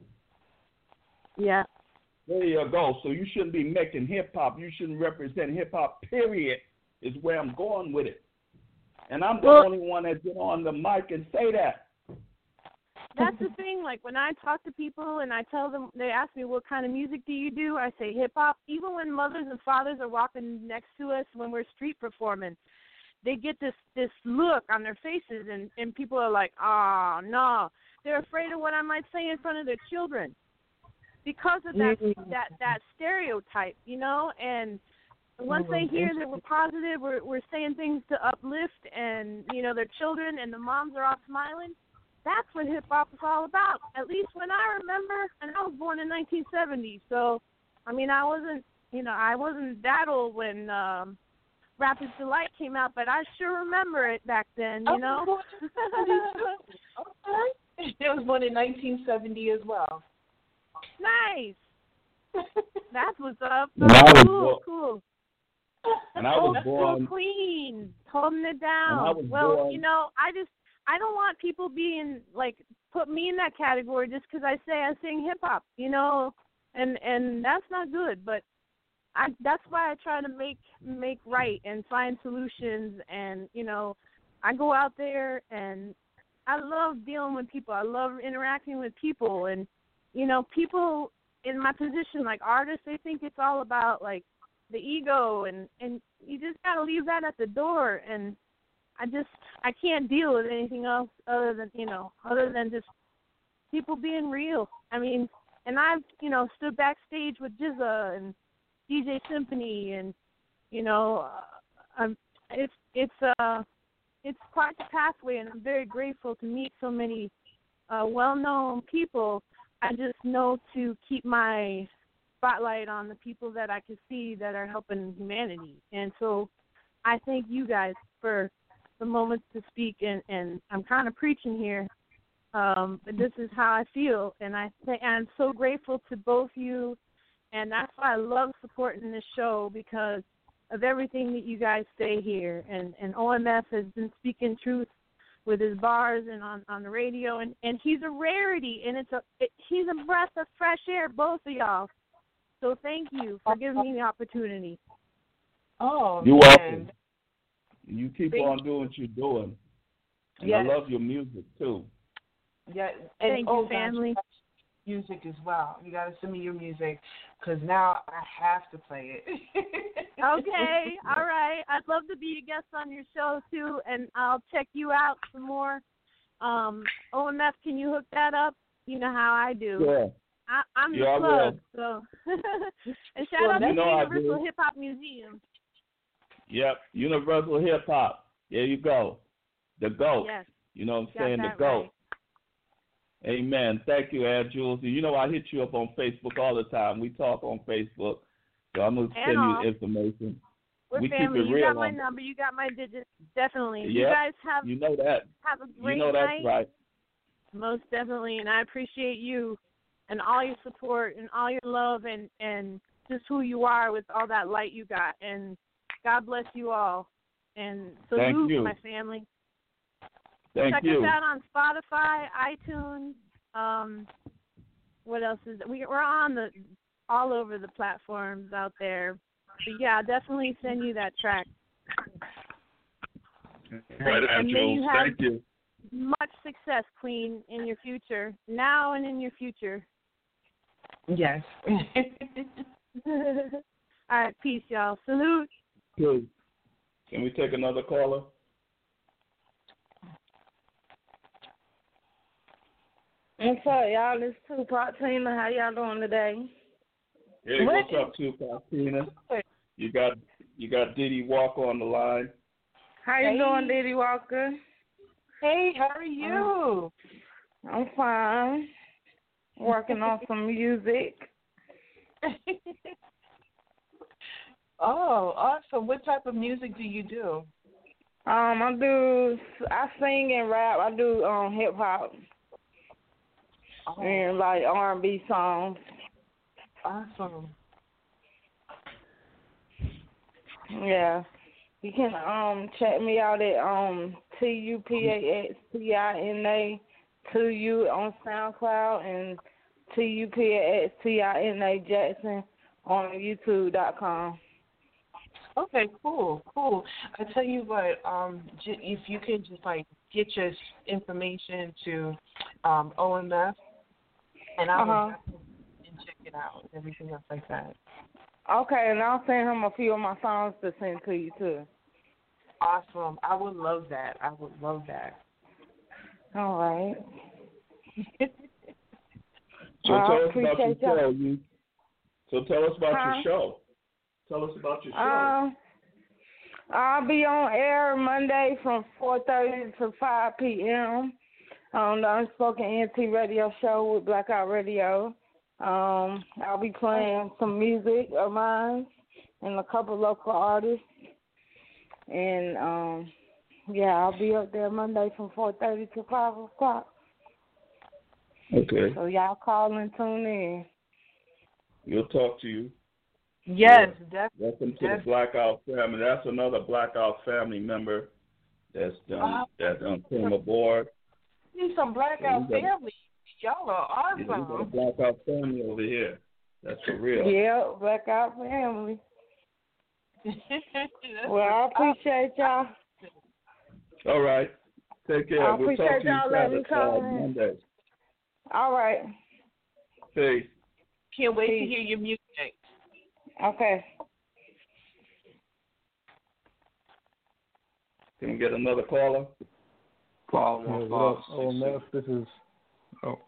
A: Yeah.
D: There you go. So you shouldn't be making hip-hop. You shouldn't represent hip-hop, period, is where I'm going with it. And I'm the
A: well,
D: only one that get on the mic and say that.
A: That's the thing. Like, when I talk to people and I tell them, they ask me, what kind of music do you do? I say hip-hop. Even when mothers and fathers are walking next to us when we're street performing, they get this, this look on their faces, and, and people are like, oh, no. They're afraid of what I might say in front of their children because of that that, that stereotype, you know? And once they hear that we're positive, we're, we're saying things to uplift, and, you know, their children and the moms are all smiling, that's what hip-hop is all about, at least when I remember. And I was born in nineteen seventy, so, I mean, I wasn't, you know, I wasn't that old when um, Rapper's Delight came out, but I sure remember it back then, you know?
E: Okay. I was born in nineteen seventy as well.
A: Nice. That's what's up.
D: And I was
A: cool,
D: born,
A: cool.
D: And I was
A: Old
D: born.
A: school queen, holding it down.
D: And I was
A: well,
D: born,
A: you know, I just, I don't want people being, like, put me in that category just because I say I sing hip-hop, you know, and and that's not good. But I that's why I try to make make right and find solutions. And, you know, I go out there and I love dealing with people. I love interacting with people. And, you know, people in my position, like artists, they think it's all about, like, the ego. And, and you just got to leave that at the door. And I just, I can't deal with anything else other than, you know, other than just people being real. I mean, and I've, you know, stood backstage with G Z A and D J Symphony, and, you know, uh, I'm, it's it's uh it's quite the pathway, and I'm very grateful to meet so many uh, well-known people. I just know to keep my spotlight on the people that I can see that are helping humanity. And so I thank you guys for the moments to speak, and, and I'm kind of preaching here, um, but this is how I feel, and I th- I'm so grateful to both you, and that's why I love supporting this show, because of everything that you guys say here. And, and O M F has been speaking truth with his bars and on, on the radio, and, and he's a rarity, and it's a it, he's a breath of fresh air, both of y'all. So thank you for giving me the opportunity.
E: Oh,
D: You're
E: man.
D: welcome. You keep
E: Thank
D: on doing what you're doing. And
E: Yes.
D: I love your music, too.
E: Yeah, and
A: Thank
E: oh,
A: you, family.
E: gosh, music as well. You got to send me your music, because now I have to play it.
A: Okay, all right. I'd love to be a guest on your show, too, and I'll check you out some more. Um, O M F, can you hook that up? You know how I do.
D: Yeah.
A: I, I'm
D: Yeah, I
A: the plug, so. And shout
E: Well,
A: out to
D: you know I
A: Universal
D: do.
A: Hip Hop Museum.
D: Yep. Universal Hip Hop. There you go. The GOAT.
A: Yes,
D: You know what I'm
A: got
D: saying? The
A: that
D: GOAT.
A: right.
D: Amen. Thank you, Aunt Jules. You know I hit you up on Facebook all the time. We talk on Facebook. So I'm going to send
A: all.
D: you information.
A: We're
D: we
A: family.
D: keep it
A: You
D: real
A: got my
D: on-
A: number. You got my digits. Definitely.
D: Yep.
A: You guys have
D: You know that.
A: have a great
D: You know that's
A: night.
D: right.
A: Most definitely, and I appreciate you and all your support and all your love and, and just who you are with all that light you got. And God bless you all. And
D: Thank
A: salute
D: you.
A: my family.
D: Thank
A: Check
D: you.
A: us out on Spotify, iTunes. Um, what else is it? We, we're on the all over the platforms out there. But yeah, I'll definitely send you that track.
D: Right,
A: and
D: Aunt
A: may
D: Jules.
A: you have
D: Thank you.
A: much success, Queen, in your future, now and in your future.
E: Yes.
A: All right, peace, y'all. Salute.
D: Good. Can we take another caller?
G: What's up, y'all? This is Tupac Tina. How y'all doing today?
D: Hey,
E: What
D: what's up, Tupac Tina? You got you got Diddy Walker on the line.
G: How you
E: Hey.
G: doing, Diddy Walker?
E: Hey, how are you?
G: I'm fine. Working on some music.
E: Oh, awesome. What type of music do you do?
G: Um, I do. I sing and rap. I do um hip hop
E: Oh,
G: and like R and B songs.
E: awesome.
G: Yeah. You can um check me out at um T U P A X T I N A two U on SoundCloud and T U P A X T I N A Jackson on YouTube dot com.
E: Okay, cool, cool. I tell you what, um, j- if you can just like get your s- information to um, O M F, and I will
G: Uh-huh.
E: definitely and check it out and everything else like that.
G: Okay, and I'll send him a few of my songs to send to you too.
E: Awesome. I would love that. I would love that.
G: All right.
D: So
G: Well, I
D: tell us about
G: appreciate
D: your
G: y'all.
D: show. You, so tell us about
G: Huh?
D: your show. Tell us about your show.
G: Um, I'll be on air Monday from four thirty to five p.m. on the Unspoken N T radio show with Blackout Radio. Um, I'll be playing some music of mine and a couple local artists. And, um, yeah, I'll be up there Monday from four thirty to five o'clock.
D: Okay.
G: So y'all call and tune in.
D: We'll talk to you.
E: Yes, definitely.
D: Welcome to
E: Yes.
D: the Blackout family. That's another Blackout family member that's done
E: Wow.
D: that done came aboard.
E: Need some blackout
D: Yeah, we got-
E: family. Y'all are
D: You know, we got a
E: awesome.
D: Blackout family over here. That's for real.
G: Yeah, Blackout family.
E: That's
G: Well, I appreciate y'all.
D: All right. Take care.
G: I
D: We'll talk
G: appreciate
D: to you
G: y'all letting me
D: Saturday, uh,
G: call in.
D: Monday.
G: All right.
D: Peace.
E: Can't wait to
G: Peace.
E: hear your music.
G: Okay.
D: Can we get another caller?
F: Call
H: Yeah,
F: one
H: what
F: five
H: up, O M F? This is. Oh.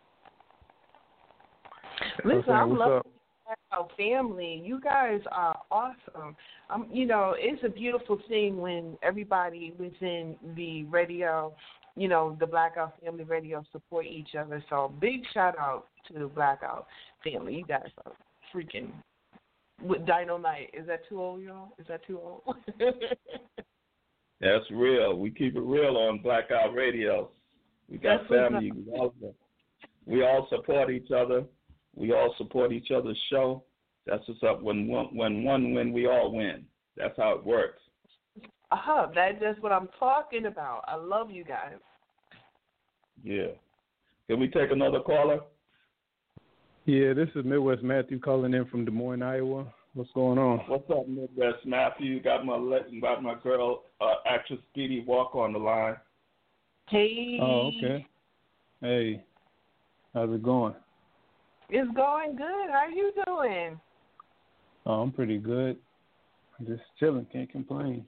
E: Listen,
H: I
E: I'm
H: was saying,
E: loving
H: what's up?
E: Blackout family. You guys are awesome. Um, you know, it's a beautiful thing when everybody within the radio, you know, the Blackout Family Radio support each other. So big shout out to the Blackout Family. You guys are freaking with Dino Night. Is that too old, y'all? Is that too old?
D: That's real. We keep it real on Blackout Radio. We got
E: That's
D: family. We all, we all support each other. We all support each other's show. That's what's up. When one, when one win, we all win. That's how it works.
E: Uh-huh. That's just what I'm talking about. I love you guys.
D: Yeah. Can we take another caller?
H: Yeah, this is Midwest Matthew calling in from Des Moines, Iowa. What's going on?
D: What's up, Midwest Matthew? Got my got my girl, uh, actress Dee Dee Walker on the line.
E: Hey.
H: Oh, okay. Hey, how's it going?
E: It's going good. How are you doing?
H: Oh, I'm pretty good. Just chilling, can't complain.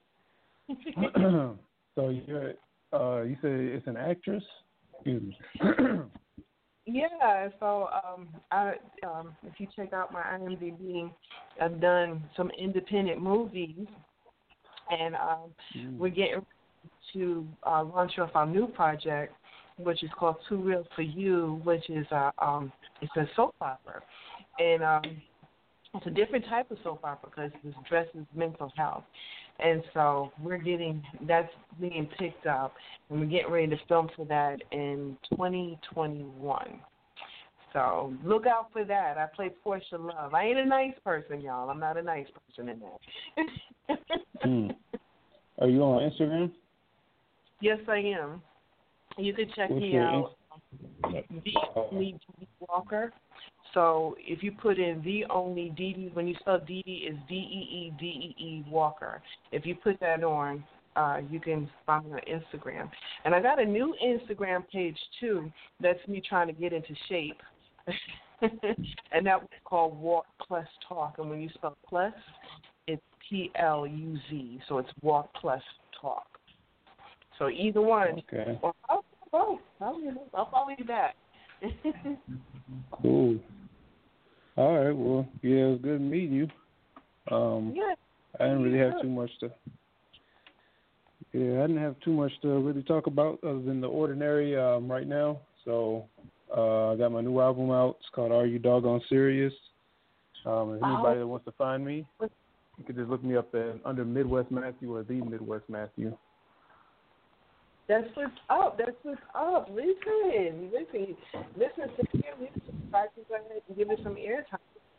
H: So you're, uh, you said it's an actress? Excuse me.
E: Yeah, so um, I, um, if you check out my I M D B, I've done some independent movies, and um, mm. we're getting ready to uh, launch off our new project, which is called Too Real for You, which is a, um, it's a soap opera, and um, it's a different type of soap opera because it addresses mental health. And so we're getting, that's being picked up, and we're getting ready to film for that in twenty twenty-one. So look out for that. I play Portia Love. I ain't a nice person, y'all. I'm not a nice person in that.
H: mm. Are you on Instagram?
E: Yes, I am. You can check
H: What's
E: me
H: your
E: out. The Only Dee Dee Walker. So if you put in The Only Dee Dee, when you spell Dee Dee, it's D E E D E E Walker. If you put that on, uh, you can find me on Instagram. And I got a new Instagram page, too. That's me trying to get into shape. And that was called Walk Plus Talk. And when you spell plus, it's P L U Z. So it's Walk Plus Talk. So either one.
H: Okay.
E: Or I'll follow, I'll, I'll follow you back.
H: Cool. All right. Well, yeah, it was good meeting you. Um,
E: yeah.
H: I didn't really have too much to. Yeah, I didn't have too much to really talk about other than the ordinary um, right now. So uh, I got my new album out. It's called Are You Doggone Serious? Um, if anybody that wants to find me, you can just look me up at, under Midwest Matthew or The Midwest Matthew.
E: That's what's up. That's what's up. Listen, listen, listen to him. Listen, go ahead and give it some airtime.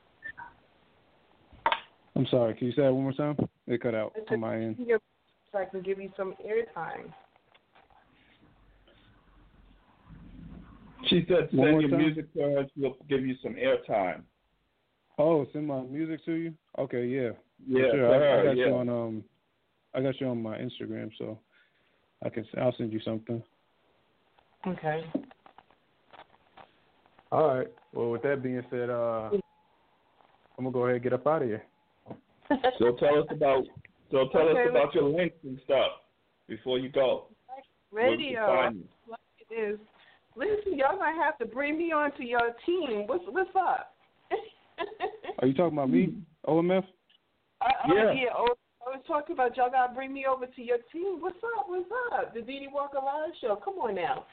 H: I'm sorry. Can you say that one more time? It cut out on my end.
E: So I can give you some airtime.
D: She said send your music to her. She'll give you some airtime.
H: Oh, send my music to you? Okay, yeah.
D: Yeah,
H: sure. I,
D: her,
H: I got
D: yeah.
H: you on um, I got you on my Instagram, so I can. I'll send you something.
E: Okay.
H: All right. Well, with that being said, uh, I'm gonna go ahead and get up out of here.
D: So tell us about. So tell
E: okay,
D: us about your links and stuff before you go.
E: Radio. Like it is. Listen, y'all gonna have to bring me onto your team. What's what's up?
H: Are you talking about me, O M F?
E: I,
D: yeah.
E: Uh, yeah. Oh, I was talking about y'all gotta bring me over to your team. What's up? What's up? The Dee Dee Walker Live Show. Come on now.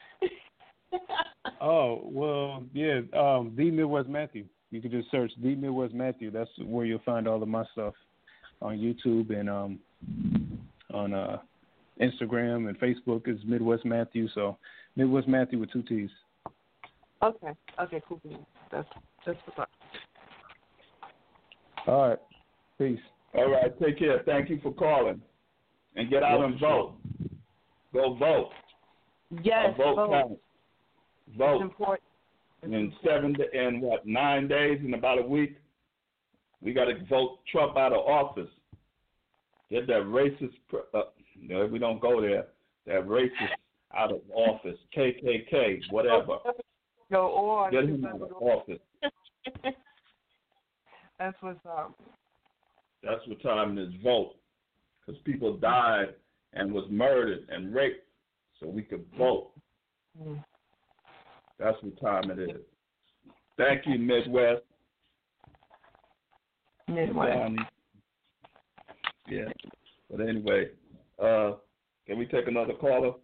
H: Oh well, yeah. Um, The Midwest Matthew. You can just search The Midwest Matthew. That's where you'll find all of my stuff on YouTube and um on uh Instagram and Facebook is Midwest Matthew. So Midwest Matthew with two T's.
E: Okay. Okay. Cool. That's that's what's up.
H: All right. Peace.
D: All right. Take care. Thank you for calling. And get out and vote. Go vote.
E: Yes.
D: A vote
E: vote.
D: counts. Vote.
E: It's important. It's
D: in seven in what nine days in about a week, we got to vote Trump out of office. Get that racist. Uh, no, we don't go there. That racist out of office. K K K, whatever.
E: Go on.
D: Get him out of office.
E: That's what's up.
D: That's what time it is. Vote, because people died and was murdered and raped, so we could vote.
E: Mm.
D: That's what time it is. Thank you, Midwest.
E: Midwest.
D: Um, Yeah. But anyway, uh, can we take another caller?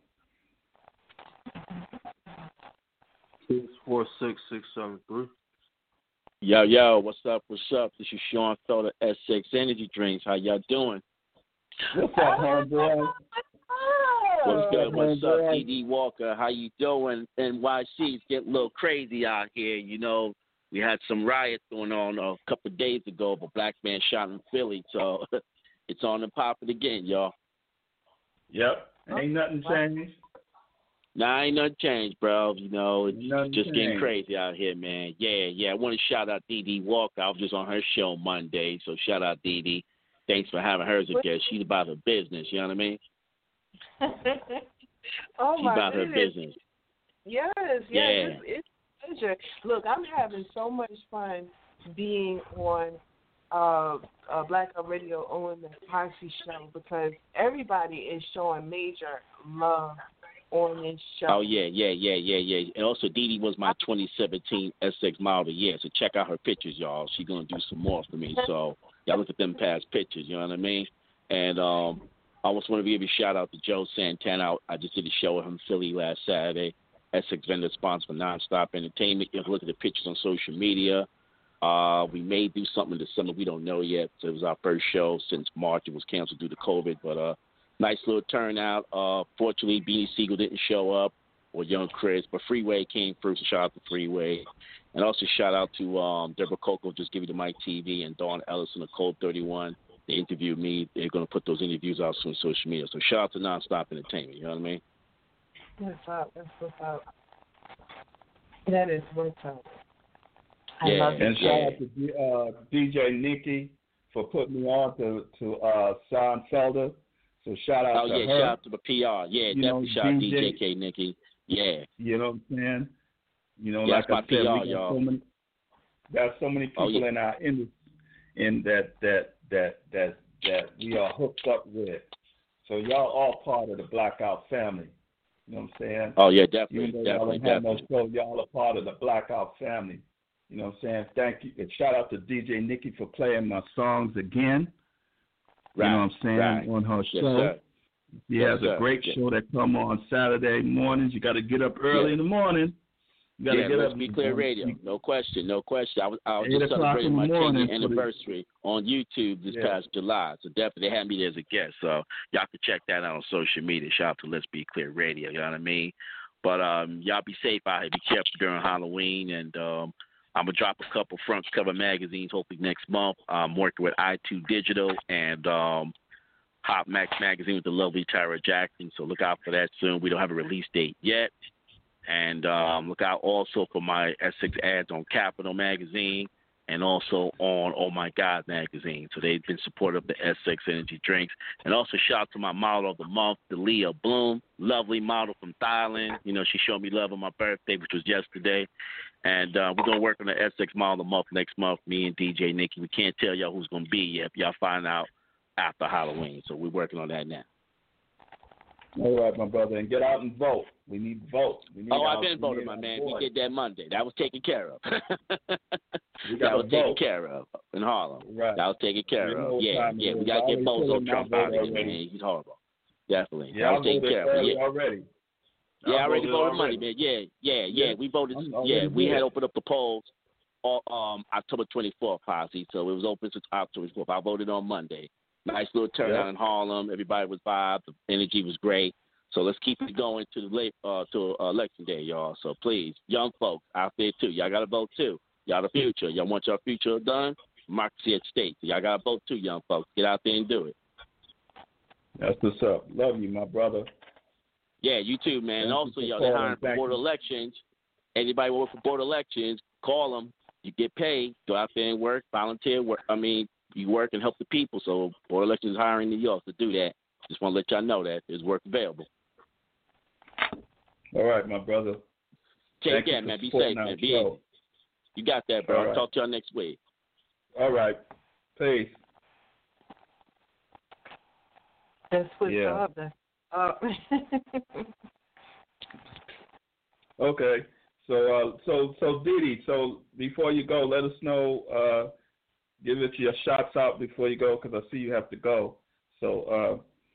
F: Six four six six seven three.
I: Yo, yo, what's up? What's up? This is Sean Felder, S six Energy Drinks. How y'all doing?
D: What's up, homeboy?
I: What's good? What's up, D D Walker? How you doing? N Y C's getting a little crazy out here. You know, we had some riots going on a couple of days ago, but black man shot in Philly, so it's on and popping again, y'all.
D: Yep. Ain't nothing changed.
I: Nah, ain't nothing changed, bro. You know, it's
D: Nothing
I: just getting
D: changed.
I: crazy out here, man. Yeah, yeah. I want to shout out D D Walker. I was just on her show Monday, so shout out D D. Thanks for having her as a guest. She's about her business, you know what I mean?
E: Oh,
I: She's
E: my
I: about her
E: goodness.
I: business.
E: Yes, yes,
I: Yeah.
E: it's, it's a pleasure. Look, I'm having so much fun being on uh, uh, Black Up Radio on the Posse show because everybody is showing major love on this show.
I: Oh, yeah, yeah, yeah, yeah, yeah. And also, Dee Dee was my twenty seventeen S X Model of the Year, so check out her pictures, y'all. She's going to do some more for me, so y'all look at them past pictures, you know what I mean? And um, I also want to give a shout-out to Joe Santana. I just did a show with him in Philly last Saturday. S X vendor sponsor for Nonstop Entertainment. You can look at the pictures on social media. Uh, we may do something this summer. We don't know yet. It was our first show since March. It was canceled due to COVID, but uh, nice little turnout. Uh, fortunately, Beanie Siegel didn't show up, or Young Chris, but Freeway came through, so shout out to Freeway. And also shout out to um, Deborah Coco, Just Give You the Mic T V, and Dawn Ellison of Code thirty-one. They interviewed me. They're going to put those interviews out on social media. So shout out to Nonstop Entertainment, you know what I mean?
E: What's up? That's what's up. That is what's up. I
I: Yeah,
E: love
D: And
E: it.
D: shout out to D- uh, D J Nikki for putting me on to, to uh, Sean Felder. So shout out
I: Oh,
D: to
I: yeah,
D: her.
I: shout out to the P R. Yeah,
D: You
I: definitely
D: know,
I: shout out to
D: D J
I: D J K Nikki. Yeah.
D: You know what I'm saying? You know,
I: Yeah,
D: like
I: that's my
D: I said,
I: P R,
D: we got
I: y'all.
D: so many, got so many people
I: Oh, yeah.
D: in our industry in that that that that that we are hooked up with. So y'all all part of the Blackout family. You know what I'm saying?
I: Oh, yeah, definitely,
D: Even though
I: definitely,
D: y'all don't have no
I: definitely.
D: show, y'all are part of the Blackout family. You know what I'm saying? Thank you. And shout out to D J Nikki for playing my songs again.
I: Right,
D: you know what I'm saying?
I: right.
D: On her
I: Yes,
D: show.
I: sir.
D: She
I: Yes,
D: has
I: sir.
D: a great
I: Yeah.
D: show that come on Saturday mornings. You got to get up early
I: Yeah.
D: in the morning. You got to
I: Yeah,
D: get
I: let's
D: up.
I: be clear radio. No question, no question. I was, I was
D: Eight
I: just
D: o'clock
I: celebrating
D: in the
I: my
D: morning
I: ten-year
D: for the-
I: anniversary on YouTube this
D: Yeah.
I: past July. So definitely they had me there as a guest. So y'all can check that out on social media. Shout out to Let's Be Clear Radio. You know what I mean? But um, y'all be safe out here. Be careful during Halloween. And um, I'm going to drop a couple front cover magazines hopefully next month. I'm working with I two Digital and um, Hot Max Magazine with the lovely Tyra Jackson. So look out for that soon. We don't have a release date yet. And um, look out also for my S six ads on Capital Magazine and also on Oh My God Magazine. So they've been supportive of the S six Energy Drinks. And also shout out to my model of the month, Delia Bloom, lovely model from Thailand. You know, she showed me love on my birthday, which was yesterday. And uh, we're going to work on the S six model of the month next month, me and D J Nikki. We can't tell y'all who's going to be yet. Y'all find out after Halloween. So we're working on that now.
D: All right, my brother, and get out and vote. We need votes. We need
I: Oh,
D: our,
I: I've been
D: we
I: voting,
D: need
I: my
D: our
I: man.
D: voice.
I: We did that Monday. That was taken care of.
D: We
I: that
D: got
I: was
D: to
I: taken
D: vote.
I: care of in Harlem.
D: Right.
I: That was taken care
D: You know
I: of.
D: what
I: Yeah,
D: time it
I: yeah.
D: is.
I: We got to
D: I
I: get
D: already
I: Bozo
D: put in
I: Trump
D: my
I: out of
D: vote
I: here,
D: already.
I: man. He's horrible. Definitely.
D: Yeah,
I: that
D: I
I: was taken
D: voted
I: care of.
D: early
I: Yeah.
D: already.
I: Yeah, I already
D: voted
I: voted
D: already.
I: Monday, man. Yeah, yeah, yeah.
D: Yeah.
I: We voted.
D: I'm
I: Yeah,
D: already
I: we
D: good.
I: had opened up the polls on um, October twenty-fourth, Posse. So it was open since October twenty-fourth. I voted on Monday. Nice little turnout
D: Yeah.
I: in Harlem. Everybody was vibed. The energy was great. So let's keep it going to the late uh, to uh, election day, y'all. So please, young folks out there too, y'all got to vote too. Y'all the future. Y'all want your future done? Democracy at stake. So y'all got to vote too, young folks. Get out there and do it.
D: That's what's up. Love you, my brother.
I: Yeah, you too, man. And
D: Thank
I: also,
D: you for
I: y'all, they're
D: calling.
I: hiring for
D: Thank
I: board
D: you.
I: elections. Anybody work for board elections, call them. You get paid. Go out there and work, volunteer work. I mean, you work and help the people. So board elections is hiring New York to do that. Just want to let y'all know that there's work available.
D: All right, my brother.
I: Take
D: Thank you
I: care,
D: for
I: man. Be
D: supporting
I: safe,
D: our
I: man. Be
D: show.
I: You got that, bro.
D: All right.
I: Talk to y'all next week.
D: All right. Peace.
E: That's what's
D: Yeah.
E: up. That's up.
D: Okay. So, uh, so, so, Didi. So, before you go, let us know. Uh, give it your shots out before you go, because I see you have to go. So, uh,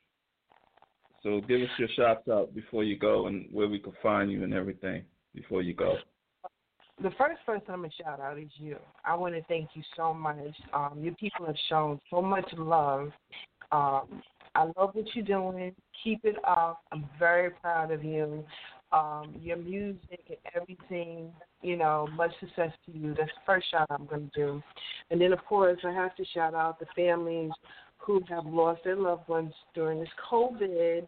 D: so give us your shots out before you go and where we can find you and everything before you go.
E: The first person I'm going to shout out is you. I want to thank you so much. Um, your people have shown so much love. Um, I love what you're doing. Keep it up. I'm very proud of you. Um, your music and everything, you know, much success to you. That's the first shout out I'm going to do. And then, of course, I have to shout out the families who have lost their loved ones during this COVID,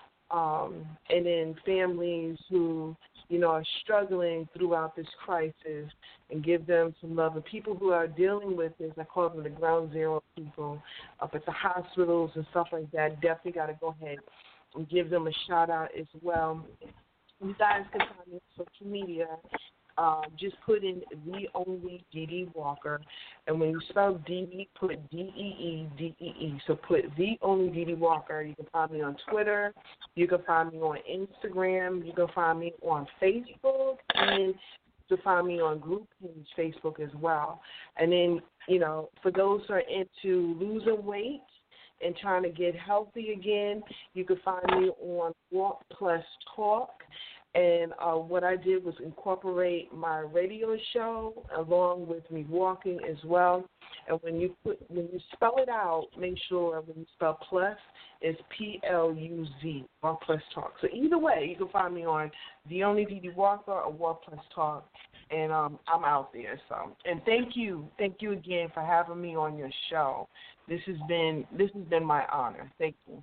E: um, and then families who, you know, are struggling throughout this crisis, and give them some love. And people who are dealing with this, I call them the ground zero people up at the hospitals and stuff like that, definitely got to go ahead and give them a shout out as well. You guys can find me on social media. Um, just put in the only Dee Dee Walker, and when you spell Dee, put D E E D E E. So put the only Dee Dee Walker. You can find me on Twitter. You can find me on Instagram. You can find me on Facebook, and you can find me on group page Facebook as well. And then, you know, for those who are into losing weight and trying to get healthy again, you can find me on Walk Plus Talk. And uh, what I did was incorporate my radio show along with me walking as well. And when you put when you spell it out, make sure when you spell plus, it's P L U Z, Walk Plus Talk. So either way, you can find me on The Only Dee Dee Walker or Walk Plus Talk, and um, I'm out there. So, and thank you, thank you again for having me on your show. This has been this has been my honor. Thank you.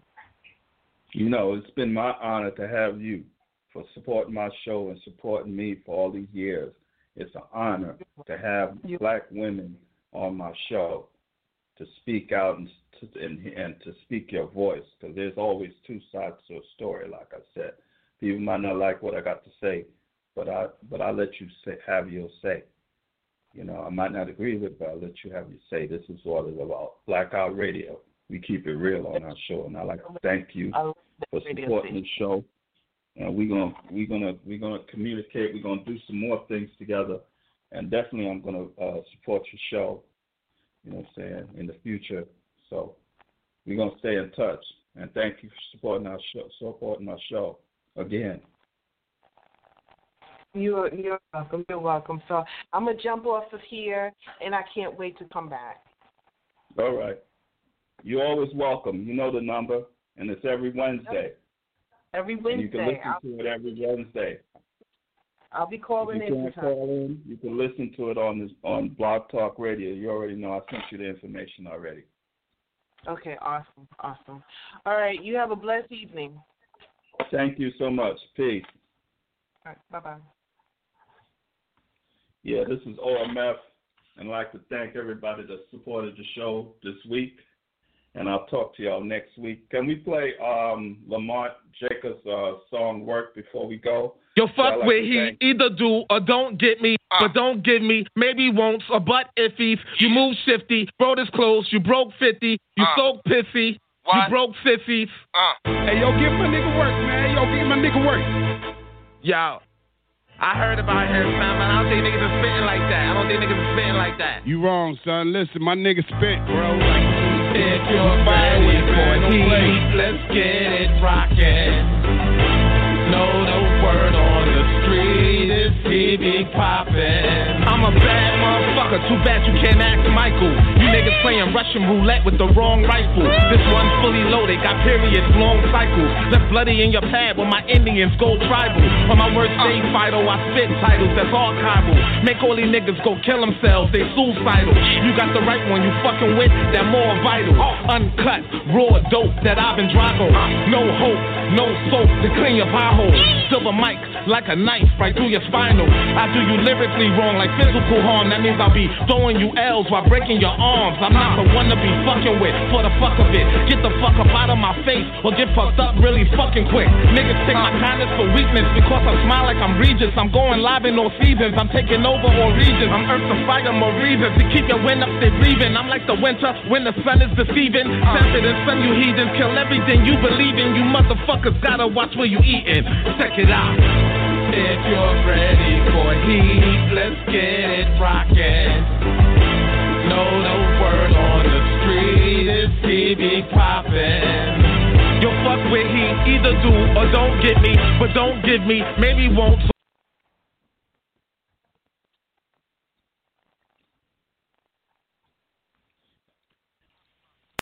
D: You know, it's been my honor to have you, for supporting my show and supporting me for all these years. It's an honor to have black women on my show to speak out and to, and, and to speak your voice, because there's always two sides to a story, like I said. People might not like what I got to say, but I but I let you say, have your say. You know, I might not agree with it, but I'll let you have your say. This is what it's about. Blackout Radio. We keep it real on our show, and I'd like to thank you for supporting the show. And we're gonna we're gonna we're gonna communicate. We're gonna do some more things together, and definitely I'm gonna uh, support your show. You know what I'm saying, in the future. So we're gonna stay in touch. And thank you for supporting our show. Supporting our show again.
E: You're you're welcome. You're welcome. So I'm gonna jump off of here, and I can't wait to come back.
D: All right. You're always welcome. You know the number, and it's every Wednesday.
E: Every Wednesday.
D: You can listen
E: I'll,
D: to it every Wednesday.
E: I'll be calling
D: if you
E: in.
D: Can't call in. You can listen to it on this, on Blog Talk Radio. You already know I sent you the information already.
E: Okay, awesome, awesome. All right, you have a blessed evening.
D: Thank you so much. Peace.
E: All right, bye-bye.
D: Yeah, this is O M F, and I'd like to thank everybody that supported the show this week. And I'll talk to y'all next week. Can we play um, Lamont Jacobs' uh, song "Work" before we go?
J: Yo, fuck
D: so like
J: with he
D: thank-
J: either do or don't get me, uh. but don't give me, maybe won't, or but iffies. You move shifty, bro this close, you broke fifty, you uh. so pissy, what? You broke fifties.
K: Uh. Hey, yo, give my nigga work, man. Yo, give my nigga work.
J: Yo, I heard about him, son, but I don't think niggas are spitting like that. I don't think niggas are spitting like that.
K: You wrong, son. Listen, my nigga spit, bro.
J: If you're ready for heat, let's get it rockin'. Know the word on the street is T V poppin'. I'm a bad motherfucker, too bad you can't act Michael. You niggas playing Russian roulette with the wrong rifle. This one fully loaded, got periods, long cycles. Left bloody in your pad when my Indians go tribal. When my words stay vital, I spit titles, that's archival. Make all these niggas go kill themselves, they suicidal. You got the right one, you fucking with that more vital. Uncut, raw dope that I've been Drago. No hope, no soap to clean your pie hole. Silver mic like a knife right through your spinal. I do you lyrically wrong like physical harm. That means I'll be throwing you L's while breaking your arms. I'm not the one to be fucking with for the fuck of it. Get the fuck up out of my face or get fucked up really fucking quick. Niggas take my kindness for weakness because I smile like I'm Regis. I'm going live in all seasons. I'm taking over all regions. I'm Earth to fire more reasons to keep your wind up, stay breathing. I'm like the winter when the sun is deceiving. Tempered and sun you heathens kill everything you believe in. You motherfuckers gotta watch where you eating. Check it out. If you're ready for heat, let's get it rockin'. Know the word on the street is T he be poppin'. Yo, fuck with he, either do or don't get me, but don't give me, maybe won't